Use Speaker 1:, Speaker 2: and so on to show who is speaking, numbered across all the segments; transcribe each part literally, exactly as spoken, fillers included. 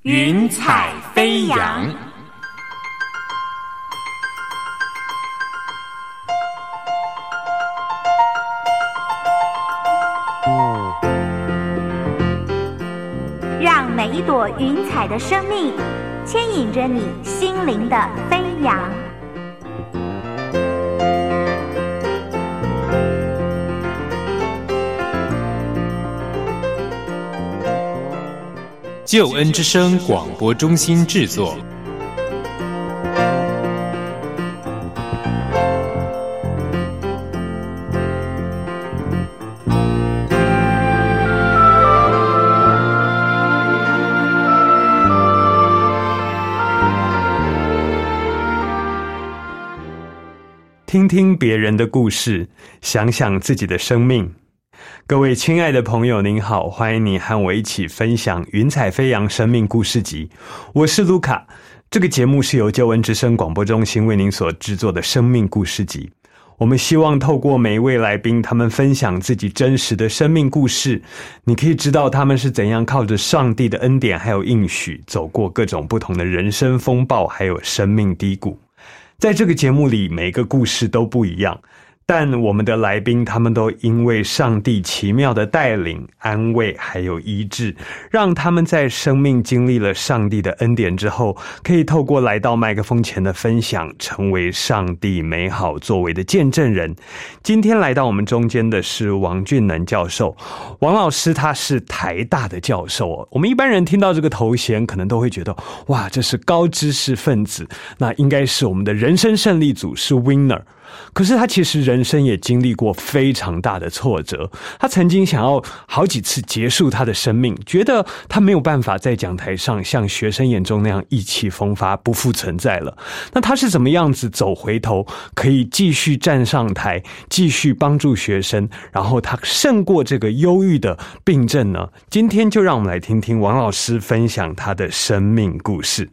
Speaker 1: 云彩飞扬。
Speaker 2: 让每一朵云彩的生命牵引着你心灵的飞扬。
Speaker 1: 救恩之声广播中心制作。
Speaker 3: 听听别人的故事，想想自己的生命。各位亲爱的朋友您好，欢迎你和我一起分享云彩飞扬生命故事集。我是卢卡，这个节目是由救恩之声广播中心为您所制作的生命故事集。我们希望透过每一位来宾，他们分享自己真实的生命故事，你可以知道他们是怎样靠着上帝的恩典还有应许，走过各种不同的人生风暴还有生命低谷。在这个节目里，每个故事都不一样，但我们的来宾他们都因为上帝奇妙的带领、安慰还有医治，让他们在生命经历了上帝的恩典之后，可以透过来到麦克风前的分享，成为上帝美好作为的见证人。今天来到我们中间的是王俊能教授。王老师他是台大的教授，我们一般人听到这个头衔可能都会觉得，哇，这是高知识分子，那应该是我们的人生胜利组，是 winner。可是他其实人生也经历过非常大的挫折，他曾经想要好几次结束他的生命，觉得他没有办法在讲台上像学生眼中那样意气风发，不复存在了。那他是怎么样子走回头，可以继续站上台，继续帮助学生，然后他胜过这个忧郁的病症呢？今天就让我们来听听王老师分享他的生命故事。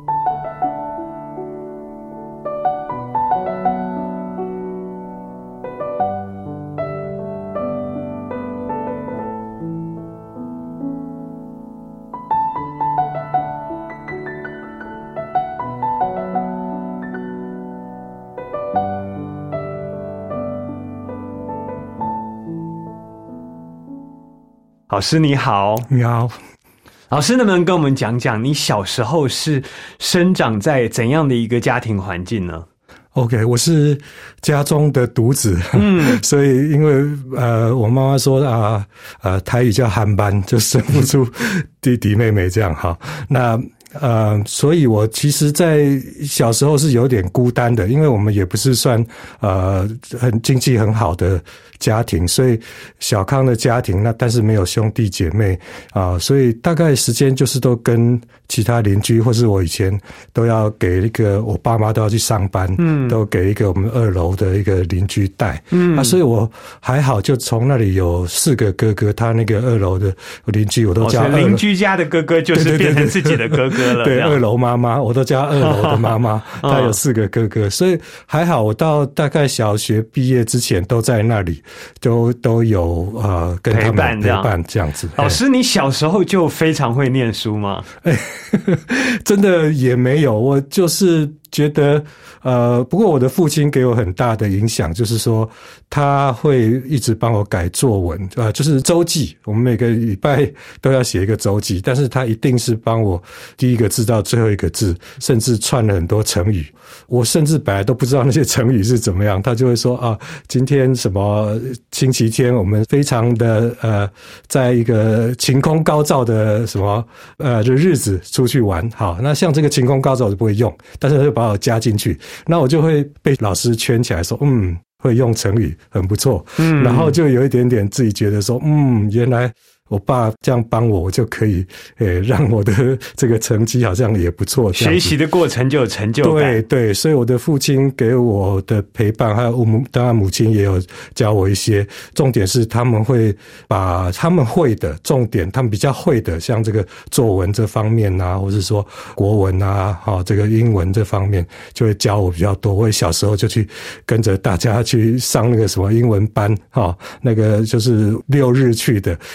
Speaker 3: 老师你好。
Speaker 4: 你好。
Speaker 3: 老师能不能跟我们讲讲你小时候是生长在怎样的一个家庭环境呢？
Speaker 4: OK， 我是家中的独子，嗯，所以因为呃，我妈妈说啊，呃，台语叫憨班，就生不出弟弟妹妹这样哈。那呃，所以我其实在小时候是有点孤单的，因为我们也不是算呃很经济很好的家庭，所以小康的家庭，那但是没有兄弟姐妹啊、呃，所以大概时间就是都跟其他邻居，或是我以前都要给一个我爸妈都要去上班，嗯，都给一个我们二楼的一个邻居带，嗯，啊，所以我还好，就从那里有四个哥哥，他那个二楼的邻居我都叫二楼、哦、
Speaker 3: 邻居家的哥哥就是变成自己的哥哥了，
Speaker 4: 对，对，对，对，二楼妈妈我都叫二楼的妈妈，哦、他有四个哥哥，所以还好，我到大概小学毕业之前都在那里，都都有呃跟他们陪伴这样子。
Speaker 3: 老师，你小时候就非常会念书吗？
Speaker 4: 哎，真的也没有，我就是觉得呃，不过我的父亲给我很大的影响，就是说他会一直帮我改作文，呃，就是周记，我们每个礼拜都要写一个周记，但是他一定是帮我第一个字到最后一个字，甚至串了很多成语。我甚至本来都不知道那些成语是怎么样，他就会说啊，今天什么星期天，我们非常的呃，在一个晴空高照的什么呃的日子出去玩。好，那像这个晴空高照我就不会用，但是他就把我加进去，那我就会被老师圈起来说，嗯，会用成语，很不错。嗯，然后就有一点点自己觉得说，嗯，原来我爸这样帮我，我就可以诶让我的这个成绩好像也不错，
Speaker 3: 学习的过程就有成就感。
Speaker 4: 对对，所以我的父亲给我的陪伴，还有我母当然母亲也有教我一些，重点是他们会把他们会的重点，他们比较会的，像这个作文这方面啊，或是说国文啊，哈，这个英文这方面就会教我比较多。我小时候就去跟着大家去上那个什么英文班，哈，那个就是六日去的。那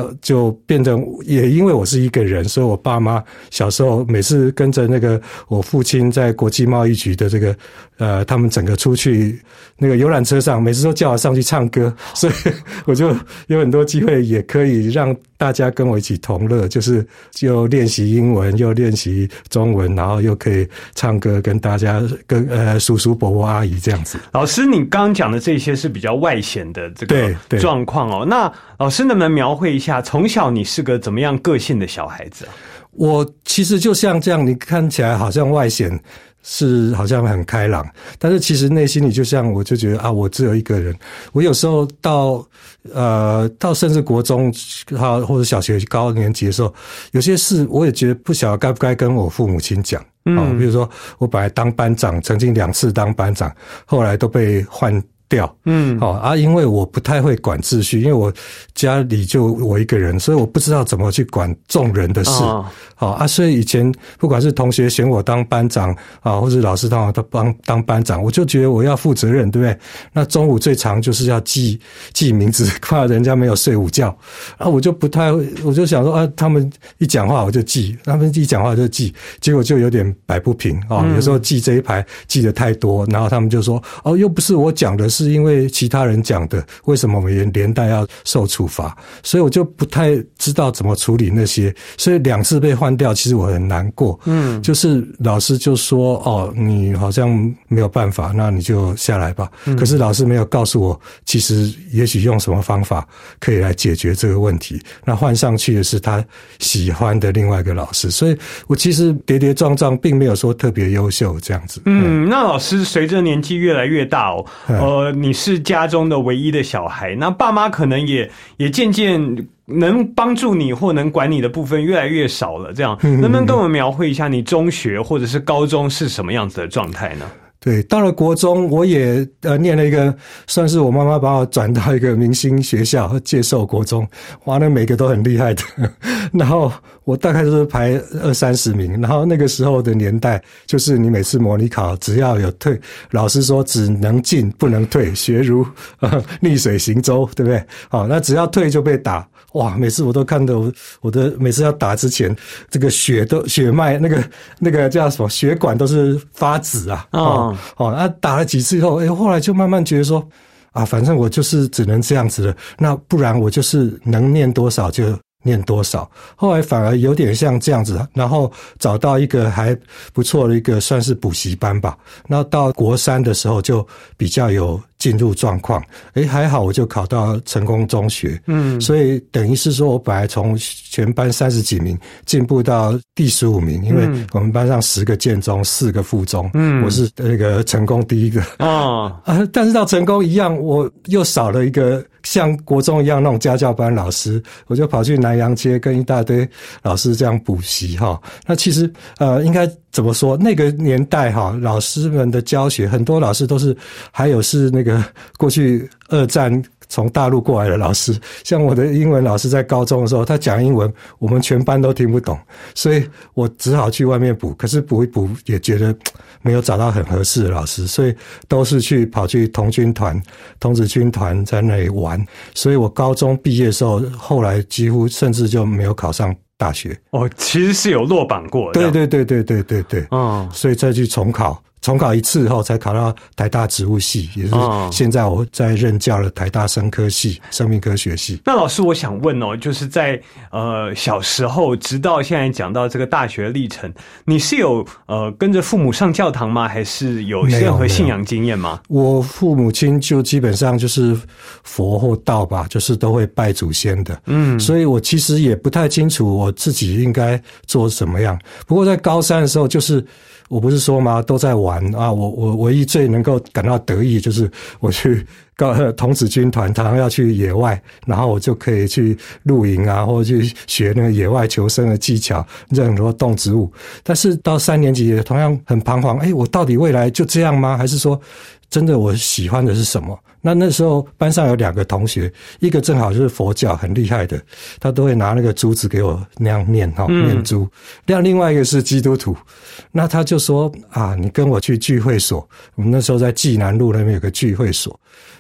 Speaker 4: 就变成也因为我是一个人，所以我爸妈小时候每次跟着那个我父亲在国际贸易局的这个呃，他们整个出去那个游览车上，每次都叫我上去唱歌，所以我就有很多机会也可以让大家跟我一起同乐，就是又练习英文，又练习中文，然后又可以唱歌，跟大家跟呃叔叔伯伯阿姨这样子。
Speaker 3: 老师，你刚刚讲的这些是比较外显的这个状况哦。那老师能不能描绘一下，从小你是个怎么样个性的小孩子啊？
Speaker 4: 我其实就像这样，你看起来好像外显是好像很开朗，但是其实内心里就像我就觉得啊，我只有一个人。我有时候到呃到甚至国中啊或者小学高年级的时候，有些事我也觉得不晓得该不该跟我父母亲讲。嗯、哦，比如说我本来当班长，曾经两次当班长，后来都被换掉。嗯，好、哦、啊，因为我不太会管秩序，因为我家里就我一个人，所以我不知道怎么去管众人的事。哦好啊，所以以前不管是同学选我当班长啊，或者老师当我当当班长，我就觉得我要负责任，对不对？那中午最常就是要记记名字，怕人家没有睡午觉啊，我就不太，我就想说啊，他们一讲话我就记，他们一讲话就记，结果就有点摆不平啊。有时候记这一排记得太多，然后他们就说哦，又不是我讲的，是因为其他人讲的，为什么我们连带要受处罚？所以我就不太知道怎么处理那些，所以两次被换掉，其实我很难过。嗯，就是老师就说哦，你好像没有办法，那你就下来吧。嗯、可是老师没有告诉我，其实也许用什么方法可以来解决这个问题。那换上去的是他喜欢的另外一个老师，所以我其实跌跌撞撞，并没有说特别优秀这样子。
Speaker 3: 嗯，那老师随着年纪越来越大哦，呃，你是家中的唯一的小孩，那爸妈可能也也渐渐能帮助你或能管你的部分越来越少了，这样能不能跟我们描绘一下你中学或者是高中是什么样子的状态呢？
Speaker 4: 对，到了国中，我也呃念了一个，算是我妈妈把我转到一个明星学校，介寿国中，哇，那每个都很厉害的。然后我大概就是排二三十名，然后那个时候的年代，就是你每次模拟考只要有退，老师说只能进不能退，学如呃逆水行舟，对不对？好，那只要退就被打。哇！每次我都看到我我的每次要打之前，这个血都血脉那个那个叫什么血管都是发紫啊！哦哦，那、啊、打了几次以后，哎，后来就慢慢觉得说，啊，反正我就是只能这样子了，那不然我就是能念多少就念多少。后来反而有点像这样子，然后找到一个还不错的一个算是补习班吧。那到国三的时候就比较有进入状况，诶，还好我就考到成功中学，嗯，所以等于是说我本来从全班三十几名进步到第十五名，因为我们班上十个建中，四个附中，嗯，我是那个成功第一个，哦，啊，但是到成功一样，我又少了一个像国中一样那种家教班老师，我就跑去南洋街跟一大堆老师这样补习哈。那其实呃，应该怎么说？那个年代哈，老师们的教学，很多老师都是，还有是那个过去二战从大陆过来的老师，像我的英文老师在高中的时候，他讲英文，我们全班都听不懂，所以我只好去外面补。可是补一补也觉得没有找到很合适的老师，所以都是去跑去童军团、童子军团在那里玩。所以我高中毕业的时候，后来几乎甚至就没有考上大学。
Speaker 3: 哦，其实是有落榜过的。
Speaker 4: 对对对对对对对。嗯，所以再去重考。重考一次后才考到台大植物系，也是现在我在任教的台大生科系、生命科学系。
Speaker 3: 那老师，我想问哦，就是在呃小时候直到现在讲到这个大学历程，你是有呃跟着父母上教堂吗？还是有任何信仰经验吗？
Speaker 4: 我父母亲就基本上就是佛或道吧，就是都会拜祖先的。嗯，所以我其实也不太清楚我自己应该做什么样。不过在高三的时候，就是我不是说吗？都在玩啊！我我唯一最能够感到得意，就是我去高童子军团，常常要去野外，然后我就可以去露营啊，或者去学那个野外求生的技巧，认很多动植物。但是到三年级也同样很彷徨，哎，我到底未来就这样吗？还是说真的我喜欢的是什么？那那时候班上有两个同学，一个正好就是佛教很厉害的，他都会拿那个珠子给我那样念哈，念珠。另另外一个是基督徒，那他就说啊，你跟我去聚会所，我们那时候在济南路那边有个聚会所。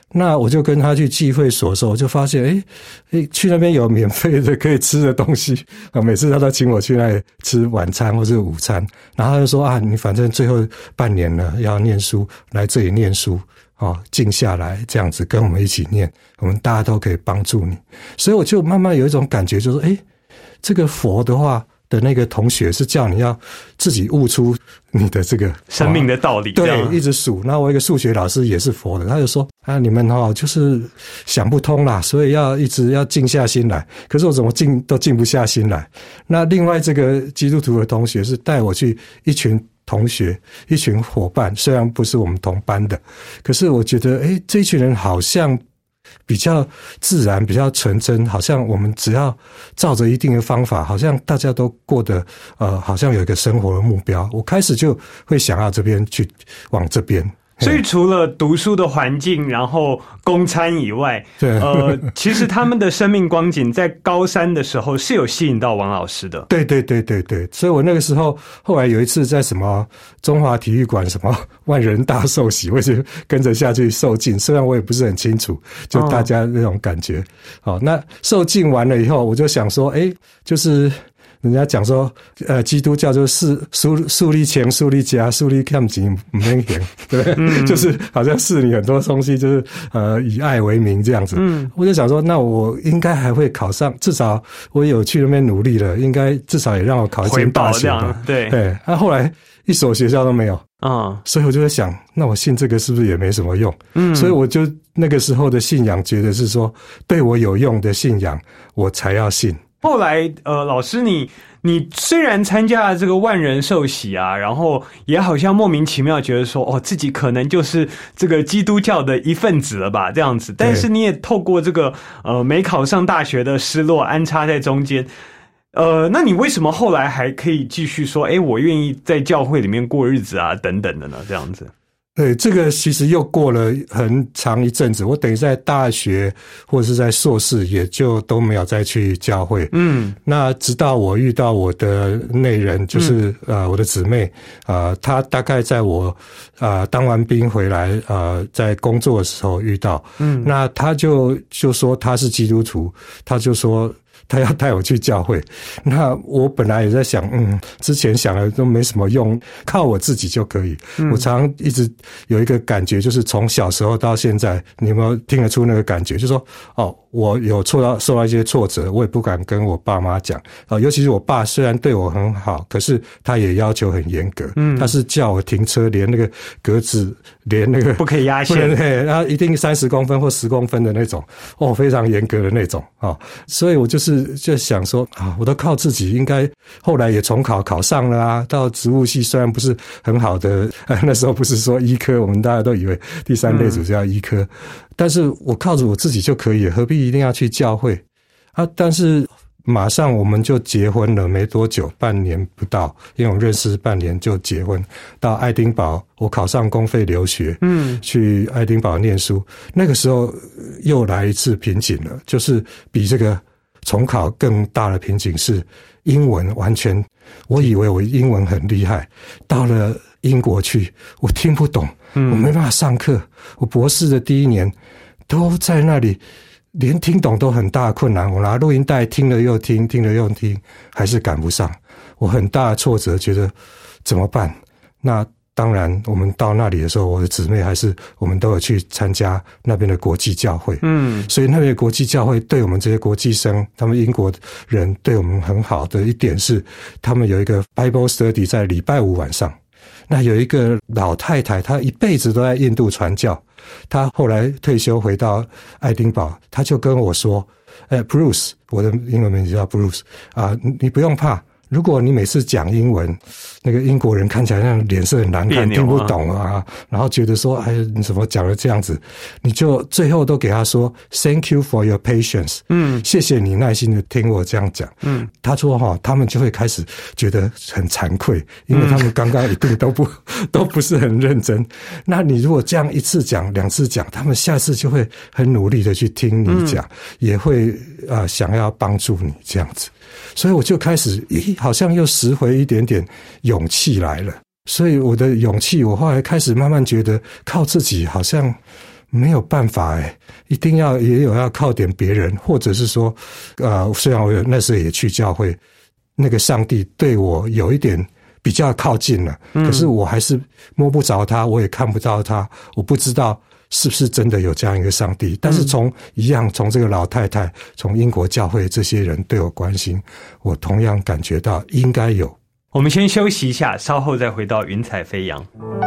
Speaker 4: 那我就跟他去聚会所的时候，我就发现，诶诶，去那边有免费的可以吃的东西啊，每次他都请我去那里吃晚餐或是午餐，然后他就说啊，你反正最后半年了要念书，来这里念书哦，静下来这样子跟我们一起念，我们大家都可以帮助你。所以我就慢慢有一种感觉，就是诶，这个佛的话的那个同学是叫你要自己悟出你的这个
Speaker 3: 生命的道理，
Speaker 4: 对，一直数。那我一个数学老师也是佛的，他就说啊，你们哦就是想不通啦，所以要一直要静下心来。可是我怎么静都静不下心来。那另外这个基督徒的同学是带我去一群同学，一群伙伴，虽然不是我们同班的，可是我觉得诶，这一群人好像比较自然，比较纯真，好像我们只要照着一定的方法，好像大家都过得呃，好像有一个生活的目标。我开始就会想要这边去往这边。
Speaker 3: 所以除了读书的环境，然后供餐以外，对，呃，其实他们的生命光景在高三的时候是有吸引到王老师的。
Speaker 4: 对对对对对，所以我那个时候后来有一次在什么中华体育馆什么万人大受洗，我就跟着下去受浸，虽然我也不是很清楚，就大家那种感觉。好、哦，那受浸完了以后，我就想说，诶，就是人家讲说，呃，基督教就是树树立钱、树立家、树立看钱不免钱，对不对？嗯、就是好像是你很多东西就是呃以爱为名这样子。嗯，我就想说，那我应该还会考上，至少我有去那边努力了，应该至少也让我考一间大学吧。
Speaker 3: 对
Speaker 4: 对，那、啊、后来一所学校都没有啊、嗯，所以我就在想，那我信这个是不是也没什么用？嗯，所以我就那个时候的信仰，觉得是说对我有用的信仰，我才要信。
Speaker 3: 后来，呃，老师你，你虽然参加了这个万人受洗啊，然后也好像莫名其妙觉得说，哦，自己可能就是这个基督教的一份子了吧，这样子。但是你也透过这个，呃，没考上大学的失落安插在中间。呃，那你为什么后来还可以继续说，诶，我愿意在教会里面过日子啊，等等的呢？这样子。
Speaker 4: 对，这个其实又过了很长一阵子，我等于在大学或者是在硕士也就都没有再去教会。嗯，那直到我遇到我的内人，就是、嗯、呃我的姊妹，呃，她大概在我呃当完兵回来呃在工作的时候遇到，嗯，那她就就说她是基督徒，她就说他要带我去教会，那我本来也在想，嗯，之前想的都没什么用，靠我自己就可以。嗯、我常常一直有一个感觉，就是从小时候到现在，你有没有听得出那个感觉？就是说，哦，我有受到受到一些挫折，我也不敢跟我爸妈讲啊、呃。尤其是我爸，虽然对我很好，可是他也要求很严格。嗯，他是叫我停车，连那个格子，连那个
Speaker 3: 不可以压线，
Speaker 4: 然后一定三十公分或十公分的那种，哦，非常严格的那种啊、哦。所以我就是就想说啊，我都靠自己，应该后来也重考考上了啊。到植物系虽然不是很好的，呃、那时候不是说医科，我们大家都以为第三类组就要医科。嗯，但是我靠着我自己就可以，何必一定要去教会啊？但是马上我们就结婚了，没多久，半年不到，因为我们认识半年就结婚。到爱丁堡，我考上公费留学，嗯，去爱丁堡念书。那个时候又来一次瓶颈了，就是比这个重考更大的瓶颈是英文完全，我以为我英文很厉害，到了英国去，我听不懂。我没办法上课，我博士的第一年都在那里，连听懂都很大的困难。我拿录音带听了又听，听了又听，还是赶不上。我很大的挫折，觉得怎么办？那当然，我们到那里的时候，我的姊妹还是我们都有去参加那边的国际教会。嗯，所以那边的国际教会对我们这些国际生，他们英国人对我们很好的一点是，他们有一个 Bible Study 在礼拜五晚上。那有一个老太太，她一辈子都在印度传教，她后来退休回到爱丁堡，她就跟我说，呃 Bruce， 我的英文名字叫 Bruce 啊，你不用怕，如果你每次讲英文，那个英国人看起来像脸色很难看，听不懂啊，然后觉得说，哎，你怎么讲的这样子？你就最后都给他说 ，Thank you for your patience， 嗯，谢谢你耐心的听我这样讲，嗯，他说哈，他们就会开始觉得很惭愧，因为他们刚刚一定都不都不是很认真。那你如果这样一次讲、两次讲，他们下次就会很努力的去听你讲，嗯、也会啊、呃、想要帮助你这样子。所以我就开始，咦，好像又拾回一点点勇气来了。所以我的勇气，我后来开始慢慢觉得靠自己好像没有办法哎，一定要也有要靠点别人，或者是说，呃，虽然我有那时候也去教会，那个上帝对我有一点比较靠近了，嗯、可是我还是摸不着他，我也看不到他，我不知道是不是真的有这样一个上帝。但是从一样，从这个老太太，从英国教会这些人对我关心，我同样感觉到应该有。
Speaker 3: 我们先休息一下，稍后再回到云彩飞扬。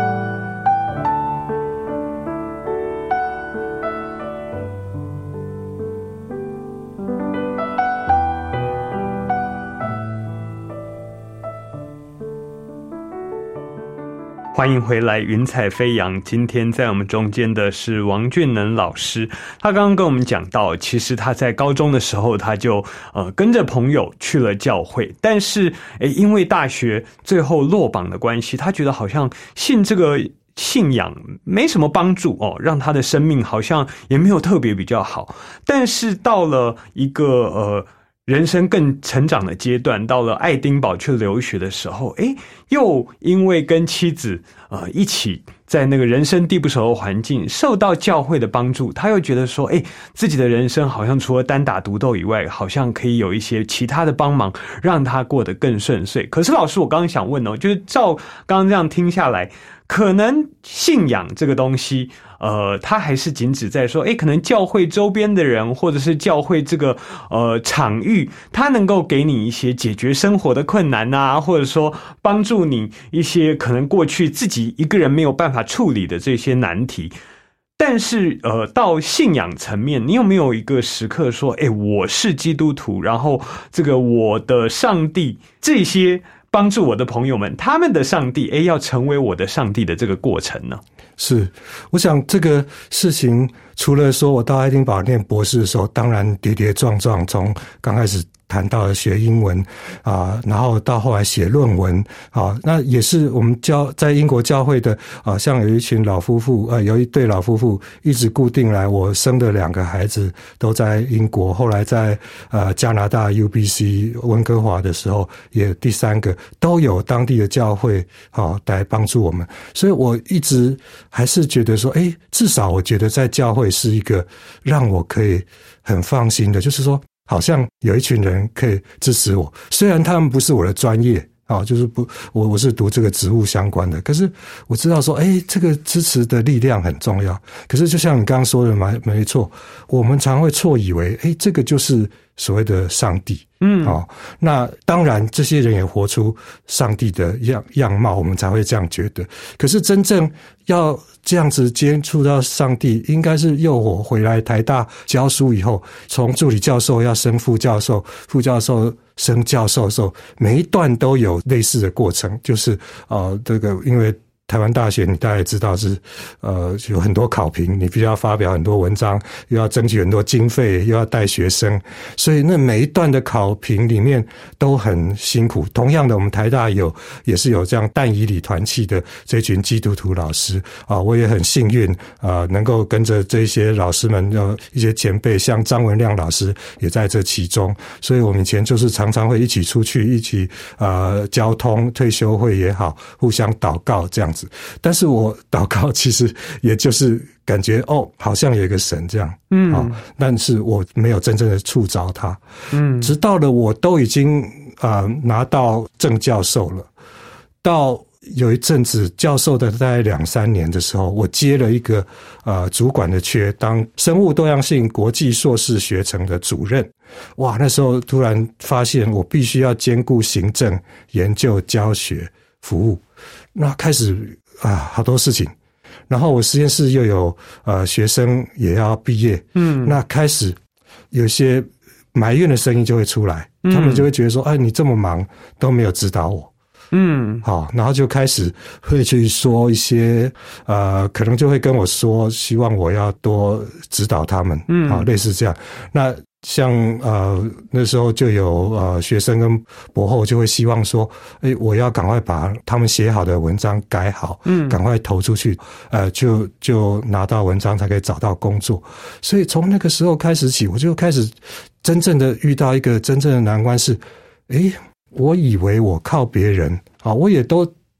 Speaker 3: 欢迎回来，云彩飞扬。今天在我们中间的是王俊能老师，他刚刚跟我们讲到，其实他在高中的时候，他就呃跟着朋友去了教会，但是诶因为大学最后落榜的关系，他觉得好像信这个信仰没什么帮助哦，让他的生命好像也没有特别比较好。但是到了一个呃人生更成长的阶段，到了爱丁堡去留学的时候，诶，又因为跟妻子呃一起在那个人生地不熟的环境，受到教会的帮助，他又觉得说，诶，自己的人生好像除了单打独斗以外，好像可以有一些其他的帮忙，让他过得更顺遂。可是老师，我刚刚想问哦，就是照刚刚这样听下来，可能信仰这个东西，呃，它还是仅止在说，诶，可能教会周边的人，或者是教会这个呃场域，它能够给你一些解决生活的困难啊，或者说帮助你一些可能过去自己一个人没有办法处理的这些难题。但是呃，到信仰层面，你有没有一个时刻说，诶，我是基督徒，然后这个我的上帝，这些帮助我的朋友们，他们的上帝，诶，要成为我的上帝的这个过程呢？
Speaker 4: 是，我想这个事情除了说我到爱丁堡念博士的时候，当然跌跌撞撞，从刚开始谈到了学英文啊、呃，然后到后来写论文啊，那也是我们教在英国教会的啊，像有一群老夫妇，呃，有一对老夫妇一直固定来，我生的两个孩子都在英国，后来在呃加拿大 U B C 温哥华的时候，也第三个都有当地的教会啊来帮助我们，所以我一直还是觉得说，诶，至少我觉得在教会是一个让我可以很放心的，就是说好像有一群人可以支持我，虽然他们不是我的专业啊，就是不，我我是读这个植物相关的，可是我知道说，哎，这个支持的力量很重要。可是就像你刚刚说的嘛，没错，我们常会错以为，哎，这个就是所谓的上帝，嗯，哦，那当然这些人也活出上帝的样样貌，我们才会这样觉得。可是真正要这样子接触到上帝，应该是诱我回来台大教书以后，从助理教授要升副教授，副教授升教授的时候，每一段都有类似的过程，就是呃，这个因为台湾大学你大概也知道是呃有很多考评，你必须要发表很多文章，又要争取很多经费，又要带学生，所以那每一段的考评里面都很辛苦。同样的，我们台大有也是有这样淡以理团契的这群基督徒老师啊，我也很幸运啊，能够跟着这些老师们，呃一些前辈，像张文亮老师也在这其中，所以我们以前就是常常会一起出去，一起呃交通退休会也好，互相祷告这样子。但是我祷告其实也就是感觉哦，好像有一个神这样，嗯，哦，但是我没有真正的触着他，嗯，直到了我都已经啊、呃、拿到正教授了，到有一阵子教授的大概两三年的时候，我接了一个呃主管的缺，当生物多样性国际硕士学程的主任。哇，那时候突然发现我必须要兼顾行政、研究、教学、服务。那开始啊，好多事情，然后我实验室又有呃学生也要毕业，嗯，那开始有些埋怨的声音就会出来，嗯，他们就会觉得说，哎，你这么忙都没有指导我，嗯，好，然后就开始会去说一些呃，可能就会跟我说，希望我要多指导他们，嗯，好，类似这样，那。像呃那时候就有呃学生跟博后就会希望说，诶，我要赶快把他们写好的文章改好，嗯，赶快投出去，呃，就就拿到文章才可以找到工作。所以从那个时候开始起，我就开始真正的遇到一个真正的难关是，诶，我以为我靠别人啊，我也都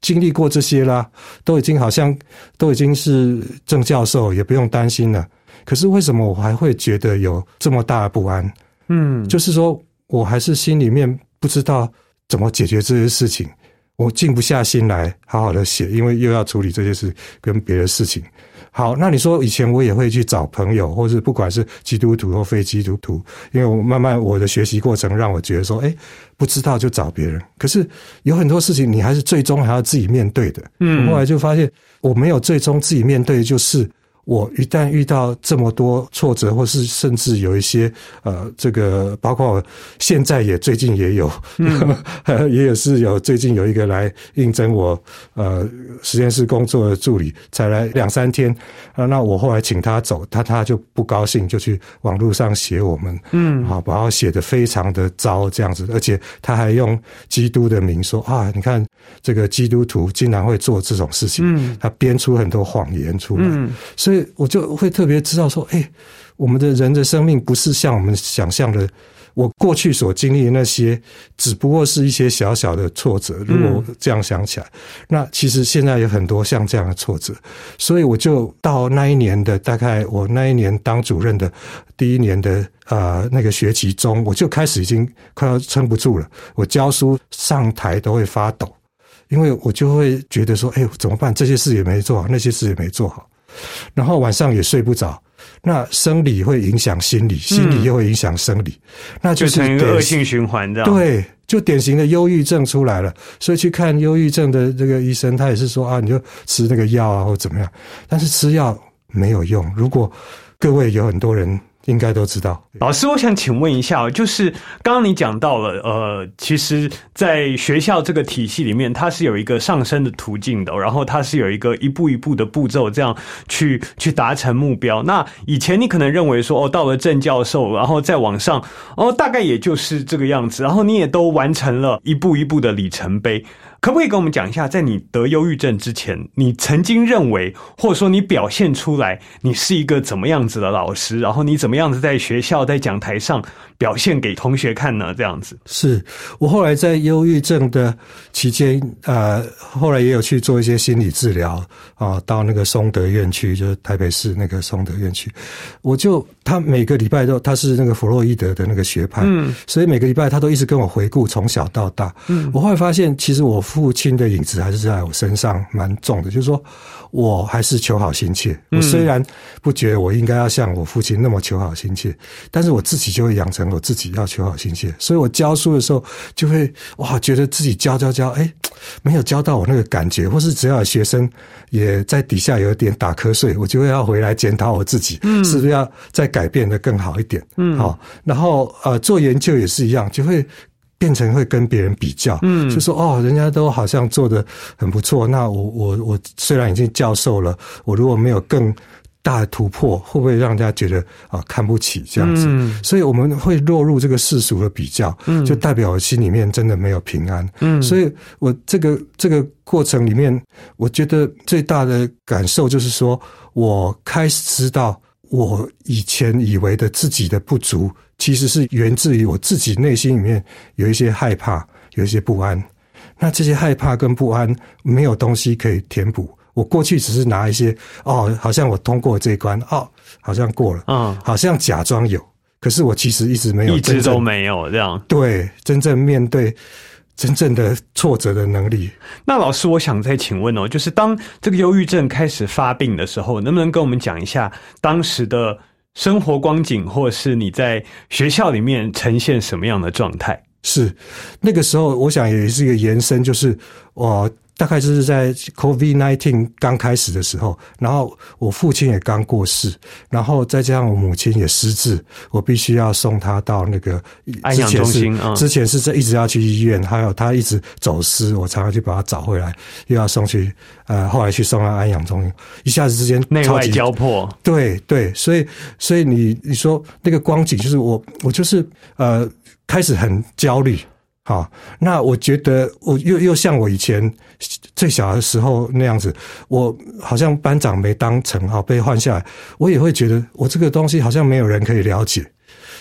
Speaker 4: 经历过这些啦，都已经好像都已经是正教授，也不用担心了。可是为什么我还会觉得有这么大的不安？嗯，就是说我还是心里面不知道怎么解决这些事情，我静不下心来好好的写，因为又要处理这些事跟别的事情。好，那你说以前我也会去找朋友，或是不管是基督徒或非基督徒，因为我慢慢我的学习过程让我觉得说，哎，不知道就找别人。可是有很多事情你还是最终还要自己面对的。嗯，后来就发现我没有最终自己面对的就是我一旦遇到这么多挫折，或是甚至有一些呃，这个包括现在也最近也有，嗯、也有是有最近有一个来应征我呃实验室工作的助理，才来两三天啊、呃，那我后来请他走，他他就不高兴，就去网络上写我们，嗯，好，把我写得非常的糟这样子，而且他还用基督的名说啊，你看这个基督徒竟然会做这种事情，嗯，他编出很多谎言出来，嗯，所以。所以我就会特别知道说，哎，我们的人的生命不是像我们想象的，我过去所经历的那些，只不过是一些小小的挫折。如果这样想起来，嗯、那其实现在有很多像这样的挫折。所以我就到那一年的大概，我那一年当主任的第一年的呃那个学期中，我就开始已经快要撑不住了。我教书上台都会发抖，因为我就会觉得说，哎，怎么办？这些事也没做好，那些事也没做好。然后晚上也睡不着，那生理会影响心理，心理又会影响生理，嗯、那就是
Speaker 3: 就成一个恶性循环这样。
Speaker 4: 对，就典型的忧郁症出来了。所以去看忧郁症的这个医生，他也是说啊，你就吃那个药啊，或怎么样。但是吃药没有用。如果各位有很多人应该都知道。
Speaker 3: 老师，我想请问一下，就是刚刚你讲到了，呃，其实在学校这个体系里面，它是有一个上升的途径的，然后它是有一个一步一步的步骤，这样去去达成目标。那以前你可能认为说，哦，到了正教授，然后再往上，哦，大概也就是这个样子，然后你也都完成了一步一步的里程碑。可不可以跟我们讲一下，在你得忧郁症之前，你曾经认为，或者说你表现出来，你是一个怎么样子的老师？然后你怎么样子在学校、在讲台上表现给同学看呢？这样子。
Speaker 4: 是我后来在忧郁症的期间，呃，后来也有去做一些心理治疗啊，到那个松德院区，就是台北市那个松德院区，我就他每个礼拜都他是那个弗洛伊德的那个学派，嗯，所以每个礼拜他都一直跟我回顾从小到大，嗯，我后来发现其实我父亲的影子还是在我身上蛮重的，就是说我还是求好心切。我虽然不觉得我应该要像我父亲那么求好心切，但是我自己就会养成我自己要求好心切。所以我教书的时候就会哇，觉得自己教教教，哎，没有教到我那个感觉，或是只要有学生也在底下有点打瞌睡，我就会要回来检讨我自己，嗯，是不是要再改变得更好一点？嗯，好，然后呃，做研究也是一样，就会变成会跟别人比较，嗯，就说哦，人家都好像做得很不错，那我我我虽然已经教授了，我如果没有更大的突破，会不会让人家觉得啊看不起这样子？嗯，所以我们会落入这个世俗的比较，嗯，就代表我心里面真的没有平安。嗯，所以我这个这个过程里面，我觉得最大的感受就是说，我开始知道我以前以为的自己的不足，其实是源自于我自己内心里面有一些害怕，有一些不安。那这些害怕跟不安没有东西可以填补。我过去只是拿一些哦，好像我通过这一关，哦，好像过了，嗯，好像假装有，可是我其实一直没有，
Speaker 3: 一直都没有这样。
Speaker 4: 对，真正面对真正的挫折的能力。
Speaker 3: 那老师，我想再请问哦，就是当这个忧郁症开始发病的时候，能不能跟我们讲一下当时的生活光景，或者是你在学校里面呈现什么样的状态？
Speaker 4: 是那个时候，我想也是一个延伸，就是我大概就是在 COVID 十九 刚开始的时候，然后我父亲也刚过世，然后再加上我母亲也失智，我必须要送他到那个
Speaker 3: 安养中心，嗯，
Speaker 4: 之前是在一直要去医院，还有他一直走失，我常常去把他找回来，又要送去呃，后来去送到安养中心，一下子之间
Speaker 3: 内外交迫。
Speaker 4: 对对，所以所以你你说那个光景，就是我我就是呃开始很焦虑。好，那我觉得我又又像我以前最小的时候那样子，我好像班长没当成，好被换下来，我也会觉得我这个东西好像没有人可以了解，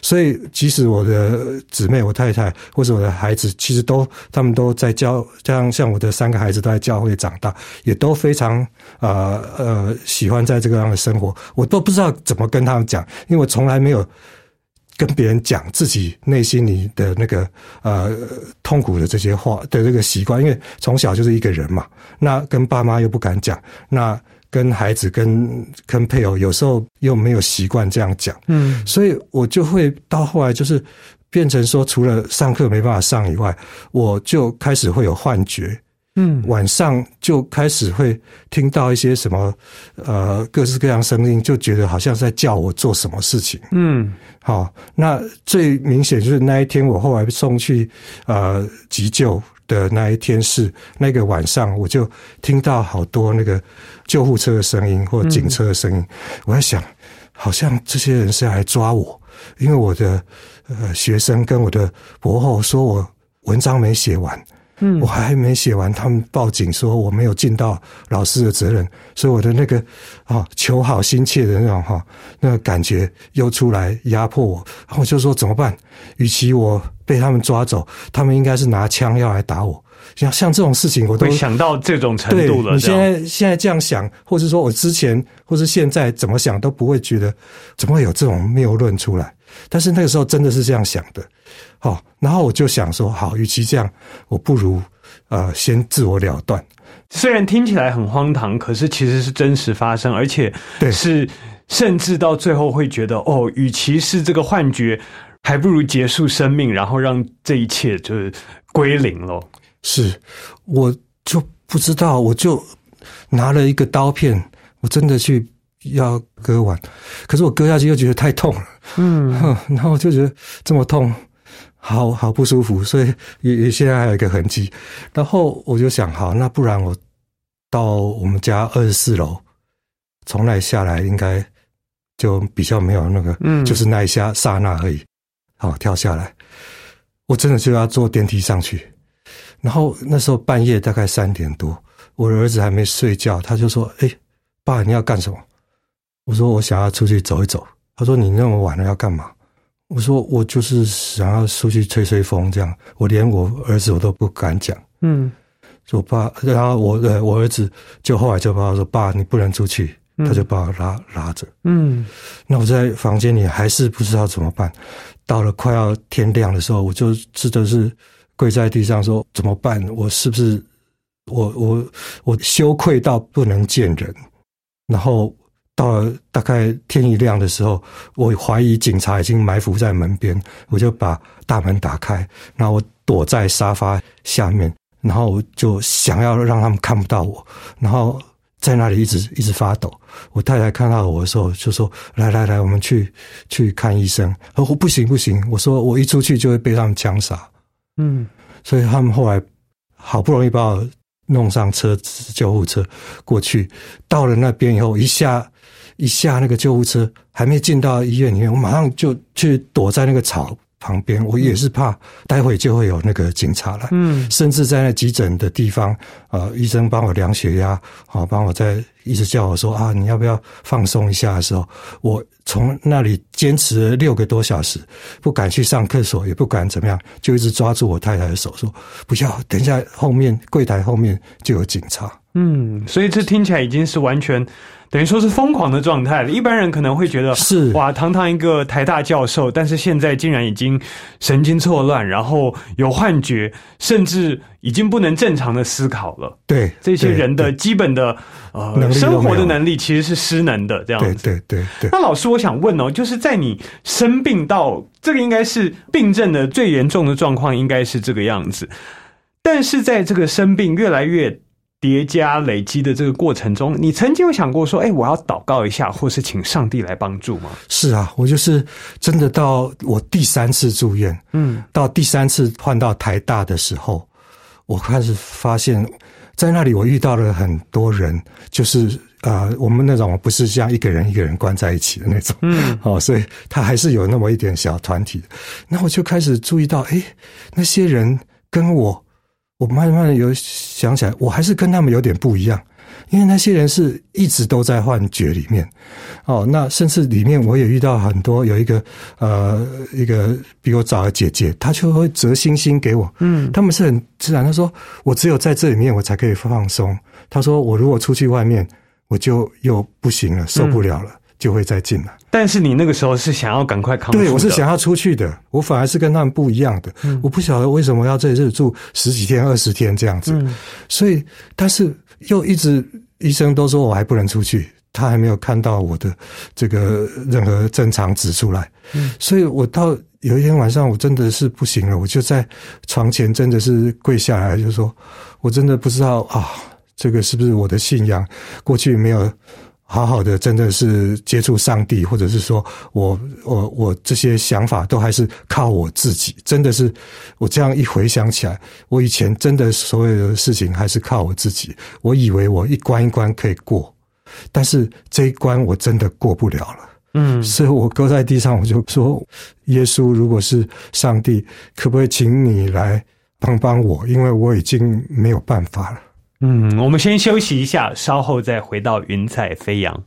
Speaker 4: 所以即使我的姊妹、我太太或者我的孩子，其实都他们都在教，像像我的三个孩子都在教会长大，也都非常呃呃喜欢在这个样的生活。我都不知道怎么跟他们讲，因为我从来没有跟别人讲自己内心里的那个呃痛苦的这些话的这个习惯，因为从小就是一个人嘛，那跟爸妈又不敢讲，那跟孩子跟跟配偶有时候又没有习惯这样讲，嗯，所以我就会到后来就是变成说，除了上课没办法上以外，我就开始会有幻觉。嗯，晚上就开始会听到一些什么，呃，各式各样声音，就觉得好像在叫我做什么事情。嗯，好，那最明显就是那一天我后来送去呃急救的那一天是那个晚上，我就听到好多那个救护车的声音或警车的声音，嗯、我在想，好像这些人是来抓我，因为我的呃学生跟我的博后说我文章没写完。嗯，我还没写完，他们报警说我没有尽到老师的责任，所以我的那个啊求好心切的那种哈那个感觉又出来压迫我，然后我就说怎么办？与其我被他们抓走，他们应该是拿枪要来打我。像像这种事情，我都
Speaker 3: 会想到这种程度了。
Speaker 4: 对，你现在现在这样想，或是说我之前或是现在怎么想，都不会觉得怎么会有这种谬论出来。但是那个时候真的是这样想的，好，然后我就想说，好，与其这样，我不如呃先自我了断。
Speaker 3: 虽然听起来很荒唐，可是其实是真实发生，而且是甚至到最后会觉得，哦，与其是这个幻觉，还不如结束生命，然后让这一切就是归零了。是，
Speaker 4: 我就不知道，我就拿了一个刀片，我真的去要割完，可是我割下去又觉得太痛了，嗯，然后我就觉得这么痛，好好不舒服，所以也也现在还有一个痕迹。然后我就想，好，那不然我到我们家二十四楼，从那里下来应该就比较没有那个，嗯，就是那一下刹那而已，好，跳下来，我真的就要坐电梯上去。然后那时候半夜大概三点多，我的儿子还没睡觉，他就说：“哎，爸，你要干什么？”我说：“我想要出去走一走。”他说：“你那么晚了要干嘛？”我说：“我就是想要出去吹吹风，这样。”我连我儿子我都不敢讲。嗯，说爸，然后我呃我儿子就后来就把我说：“爸，你不能出去。”他就把我拉拉着。嗯，那我在房间里还是不知道怎么办。到了快要天亮的时候，我就真的是跪在地上说：“怎么办？我是不是我我我羞愧到不能见人？”然后到了大概天一亮的时候，我怀疑警察已经埋伏在门边，我就把大门打开，然后我躲在沙发下面，然后我就想要让他们看不到我，然后在那里一直一直发抖。我太太看到我的时候就说：“来来来，我们去去看医生。”我说：“不行不行，我说我一出去就会被他们枪杀。”嗯，所以他们后来好不容易把我弄上车，救护车过去。到了那边以后，一下一下那个救护车，还没进到医院里面，我马上就去躲在那个草旁边。我也是怕待会就会有那个警察来，嗯，甚至在那急诊的地方，呃，医生帮我量血压，好，帮我在一直叫我说啊，你要不要放松一下的时候，我从那里坚持了六个多小时，不敢去上厕所，也不敢怎么样，就一直抓住我太太的手说：“不要，等一下后面柜台后面就有警察。”
Speaker 3: 嗯，所以这听起来已经是完全等于说是疯狂的状态了。一般人可能会觉得是哇，堂堂一个台大教授，但是现在竟然已经神经错乱，然后有幻觉，甚至已经不能正常的思考了。
Speaker 4: 对，
Speaker 3: 这些人的基本的呃生活的能力其实是失能的，这样子。
Speaker 4: 对对对对。
Speaker 3: 那老师，我想问哦，就是在你生病到这个应该是病症的最严重的状况，应该是这个样子，但是在这个生病越来越叠加累积的这个过程中，你曾经有想过说，哎，我要祷告一下，或是请上帝来帮助吗？
Speaker 4: 是啊，我就是真的到我第三次住院，嗯，到第三次换到台大的时候，我开始发现，在那里我遇到了很多人，就是呃，我们那种不是像一个人一个人关在一起的那种，嗯，哦，所以他还是有那么一点小团体。那我就开始注意到，哎，那些人跟我。我慢慢的有想起来，我还是跟他们有点不一样。 因为那些人是一直都在幻觉里面。哦，那甚至里面我也遇到很多，有一个呃一个比我早的姐姐，她就会折星星给我。嗯，他们是很自然，她说我只有在这里面我才可以放松。她说我如果出去外面，我就又不行了，受不了了。嗯，就会再进来。
Speaker 3: 但是你那个时候是想要赶快康复的。
Speaker 4: 对，我是想要出去的，我反而是跟他们不一样的。嗯，我不晓得为什么要这里住十几天、二十天这样子。嗯，所以，但是又一直医生都说我还不能出去，他还没有看到我的这个任何正常指出来。嗯，所以我到有一天晚上，我真的是不行了，我就在床前真的是跪下来，就说我真的不知道啊，这个是不是我的信仰过去没有好好的真的是接触上帝，或者是说我我我这些想法都还是靠我自己。真的是我这样一回想起来，我以前真的所有的事情还是靠我自己。我以为我一关一关可以过，但是这一关我真的过不了了。嗯，所以我搁在地上，我就说耶稣，如果是上帝，可不可以请你来帮帮我，因为我已经没有办法了。
Speaker 3: 嗯，我们先休息一下，稍后再回到云彩飞扬。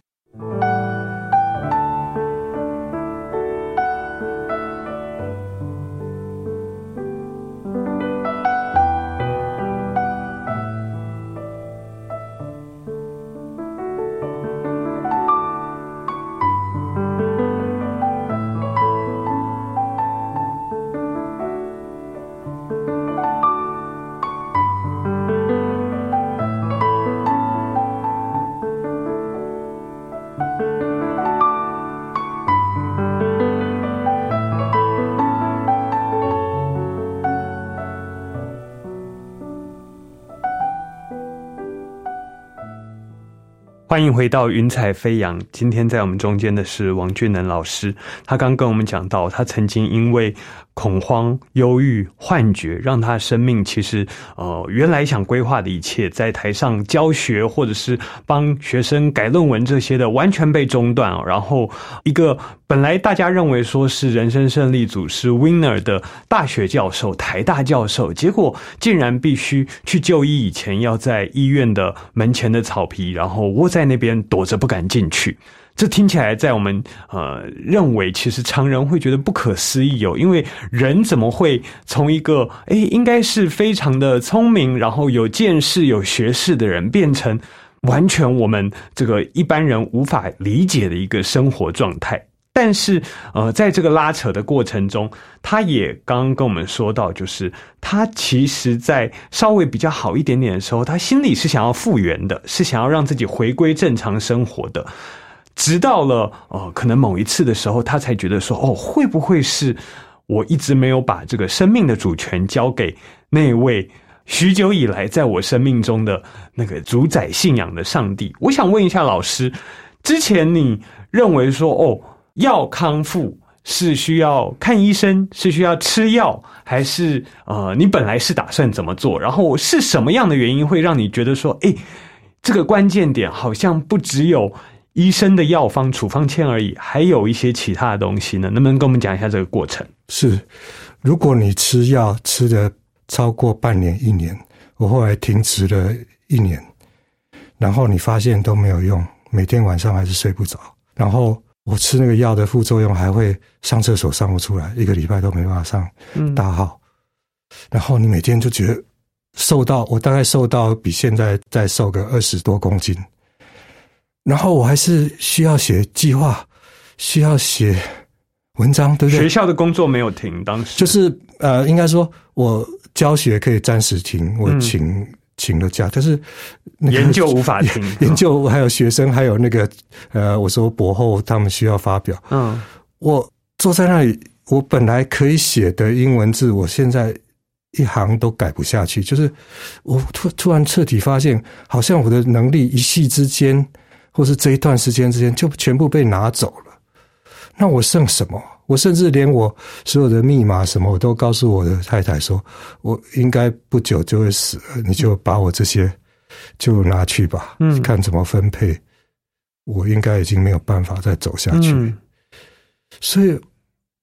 Speaker 3: 欢迎回到云彩飞扬。今天在我们中间的是王俊能老师，他刚跟我们讲到，他曾经因为恐慌、忧郁、幻觉，让他生命其实呃原来想规划的一切，在台上教学或者是帮学生改论文这些的，完全被中断。然后一个本来大家认为说是人生胜利组是 winner 的大学教授、台大教授，结果竟然必须去就医以前要在医院的门前的草皮，然后窝在那边躲着不敢进去。这听起来在我们呃认为其实常人会觉得不可思议哦，因为人怎么会从一个诶应该是非常的聪明，然后有见识有学识的人，变成完全我们这个一般人无法理解的一个生活状态。但是呃在这个拉扯的过程中，他也刚刚跟我们说到，就是他其实在稍微比较好一点点的时候，他心里是想要复原的，是想要让自己回归正常生活的。直到了呃可能某一次的时候，他才觉得说，哦，会不会是我一直没有把这个生命的主权交给那位许久以来在我生命中的那个主宰信仰的上帝。我想问一下老师，之前你认为说，哦，要康复是需要看医生，是需要吃药，还是呃你本来是打算怎么做？然后是什么样的原因会让你觉得说，诶，这个关键点好像不只有医生的药方处方签而已，还有一些其他的东西呢？能不能跟我们讲一下这个过程？
Speaker 4: 是，如果你吃药吃的超过半年一年，我后来停止了一年，然后你发现都没有用，每天晚上还是睡不着，然后我吃那个药的副作用还会上厕所上不出来，一个礼拜都没办法上大号、嗯、然后你每天就觉得瘦到，我大概瘦到比现在再瘦个二十多公斤，然后我还是需要写计划，需要写文章，对不对？
Speaker 3: 学校的工作没有停，当时
Speaker 4: 就是呃，应该说我教学可以暂时停，我请、嗯、请了假，但是、那个、
Speaker 3: 研究无法停。
Speaker 4: 研究还有学生，还有那个呃，我说博后他们需要发表，嗯，我坐在那里，我本来可以写的英文字，我现在一行都改不下去，就是我突突然彻底发现，好像我的能力一夕之间，或是这一段时间之间就全部被拿走了。那我剩什么？我甚至连我所有的密码什么我都告诉我的太太说，我应该不久就会死了，你就把我这些就拿去吧，嗯，看怎么分配，我应该已经没有办法再走下去。嗯，所以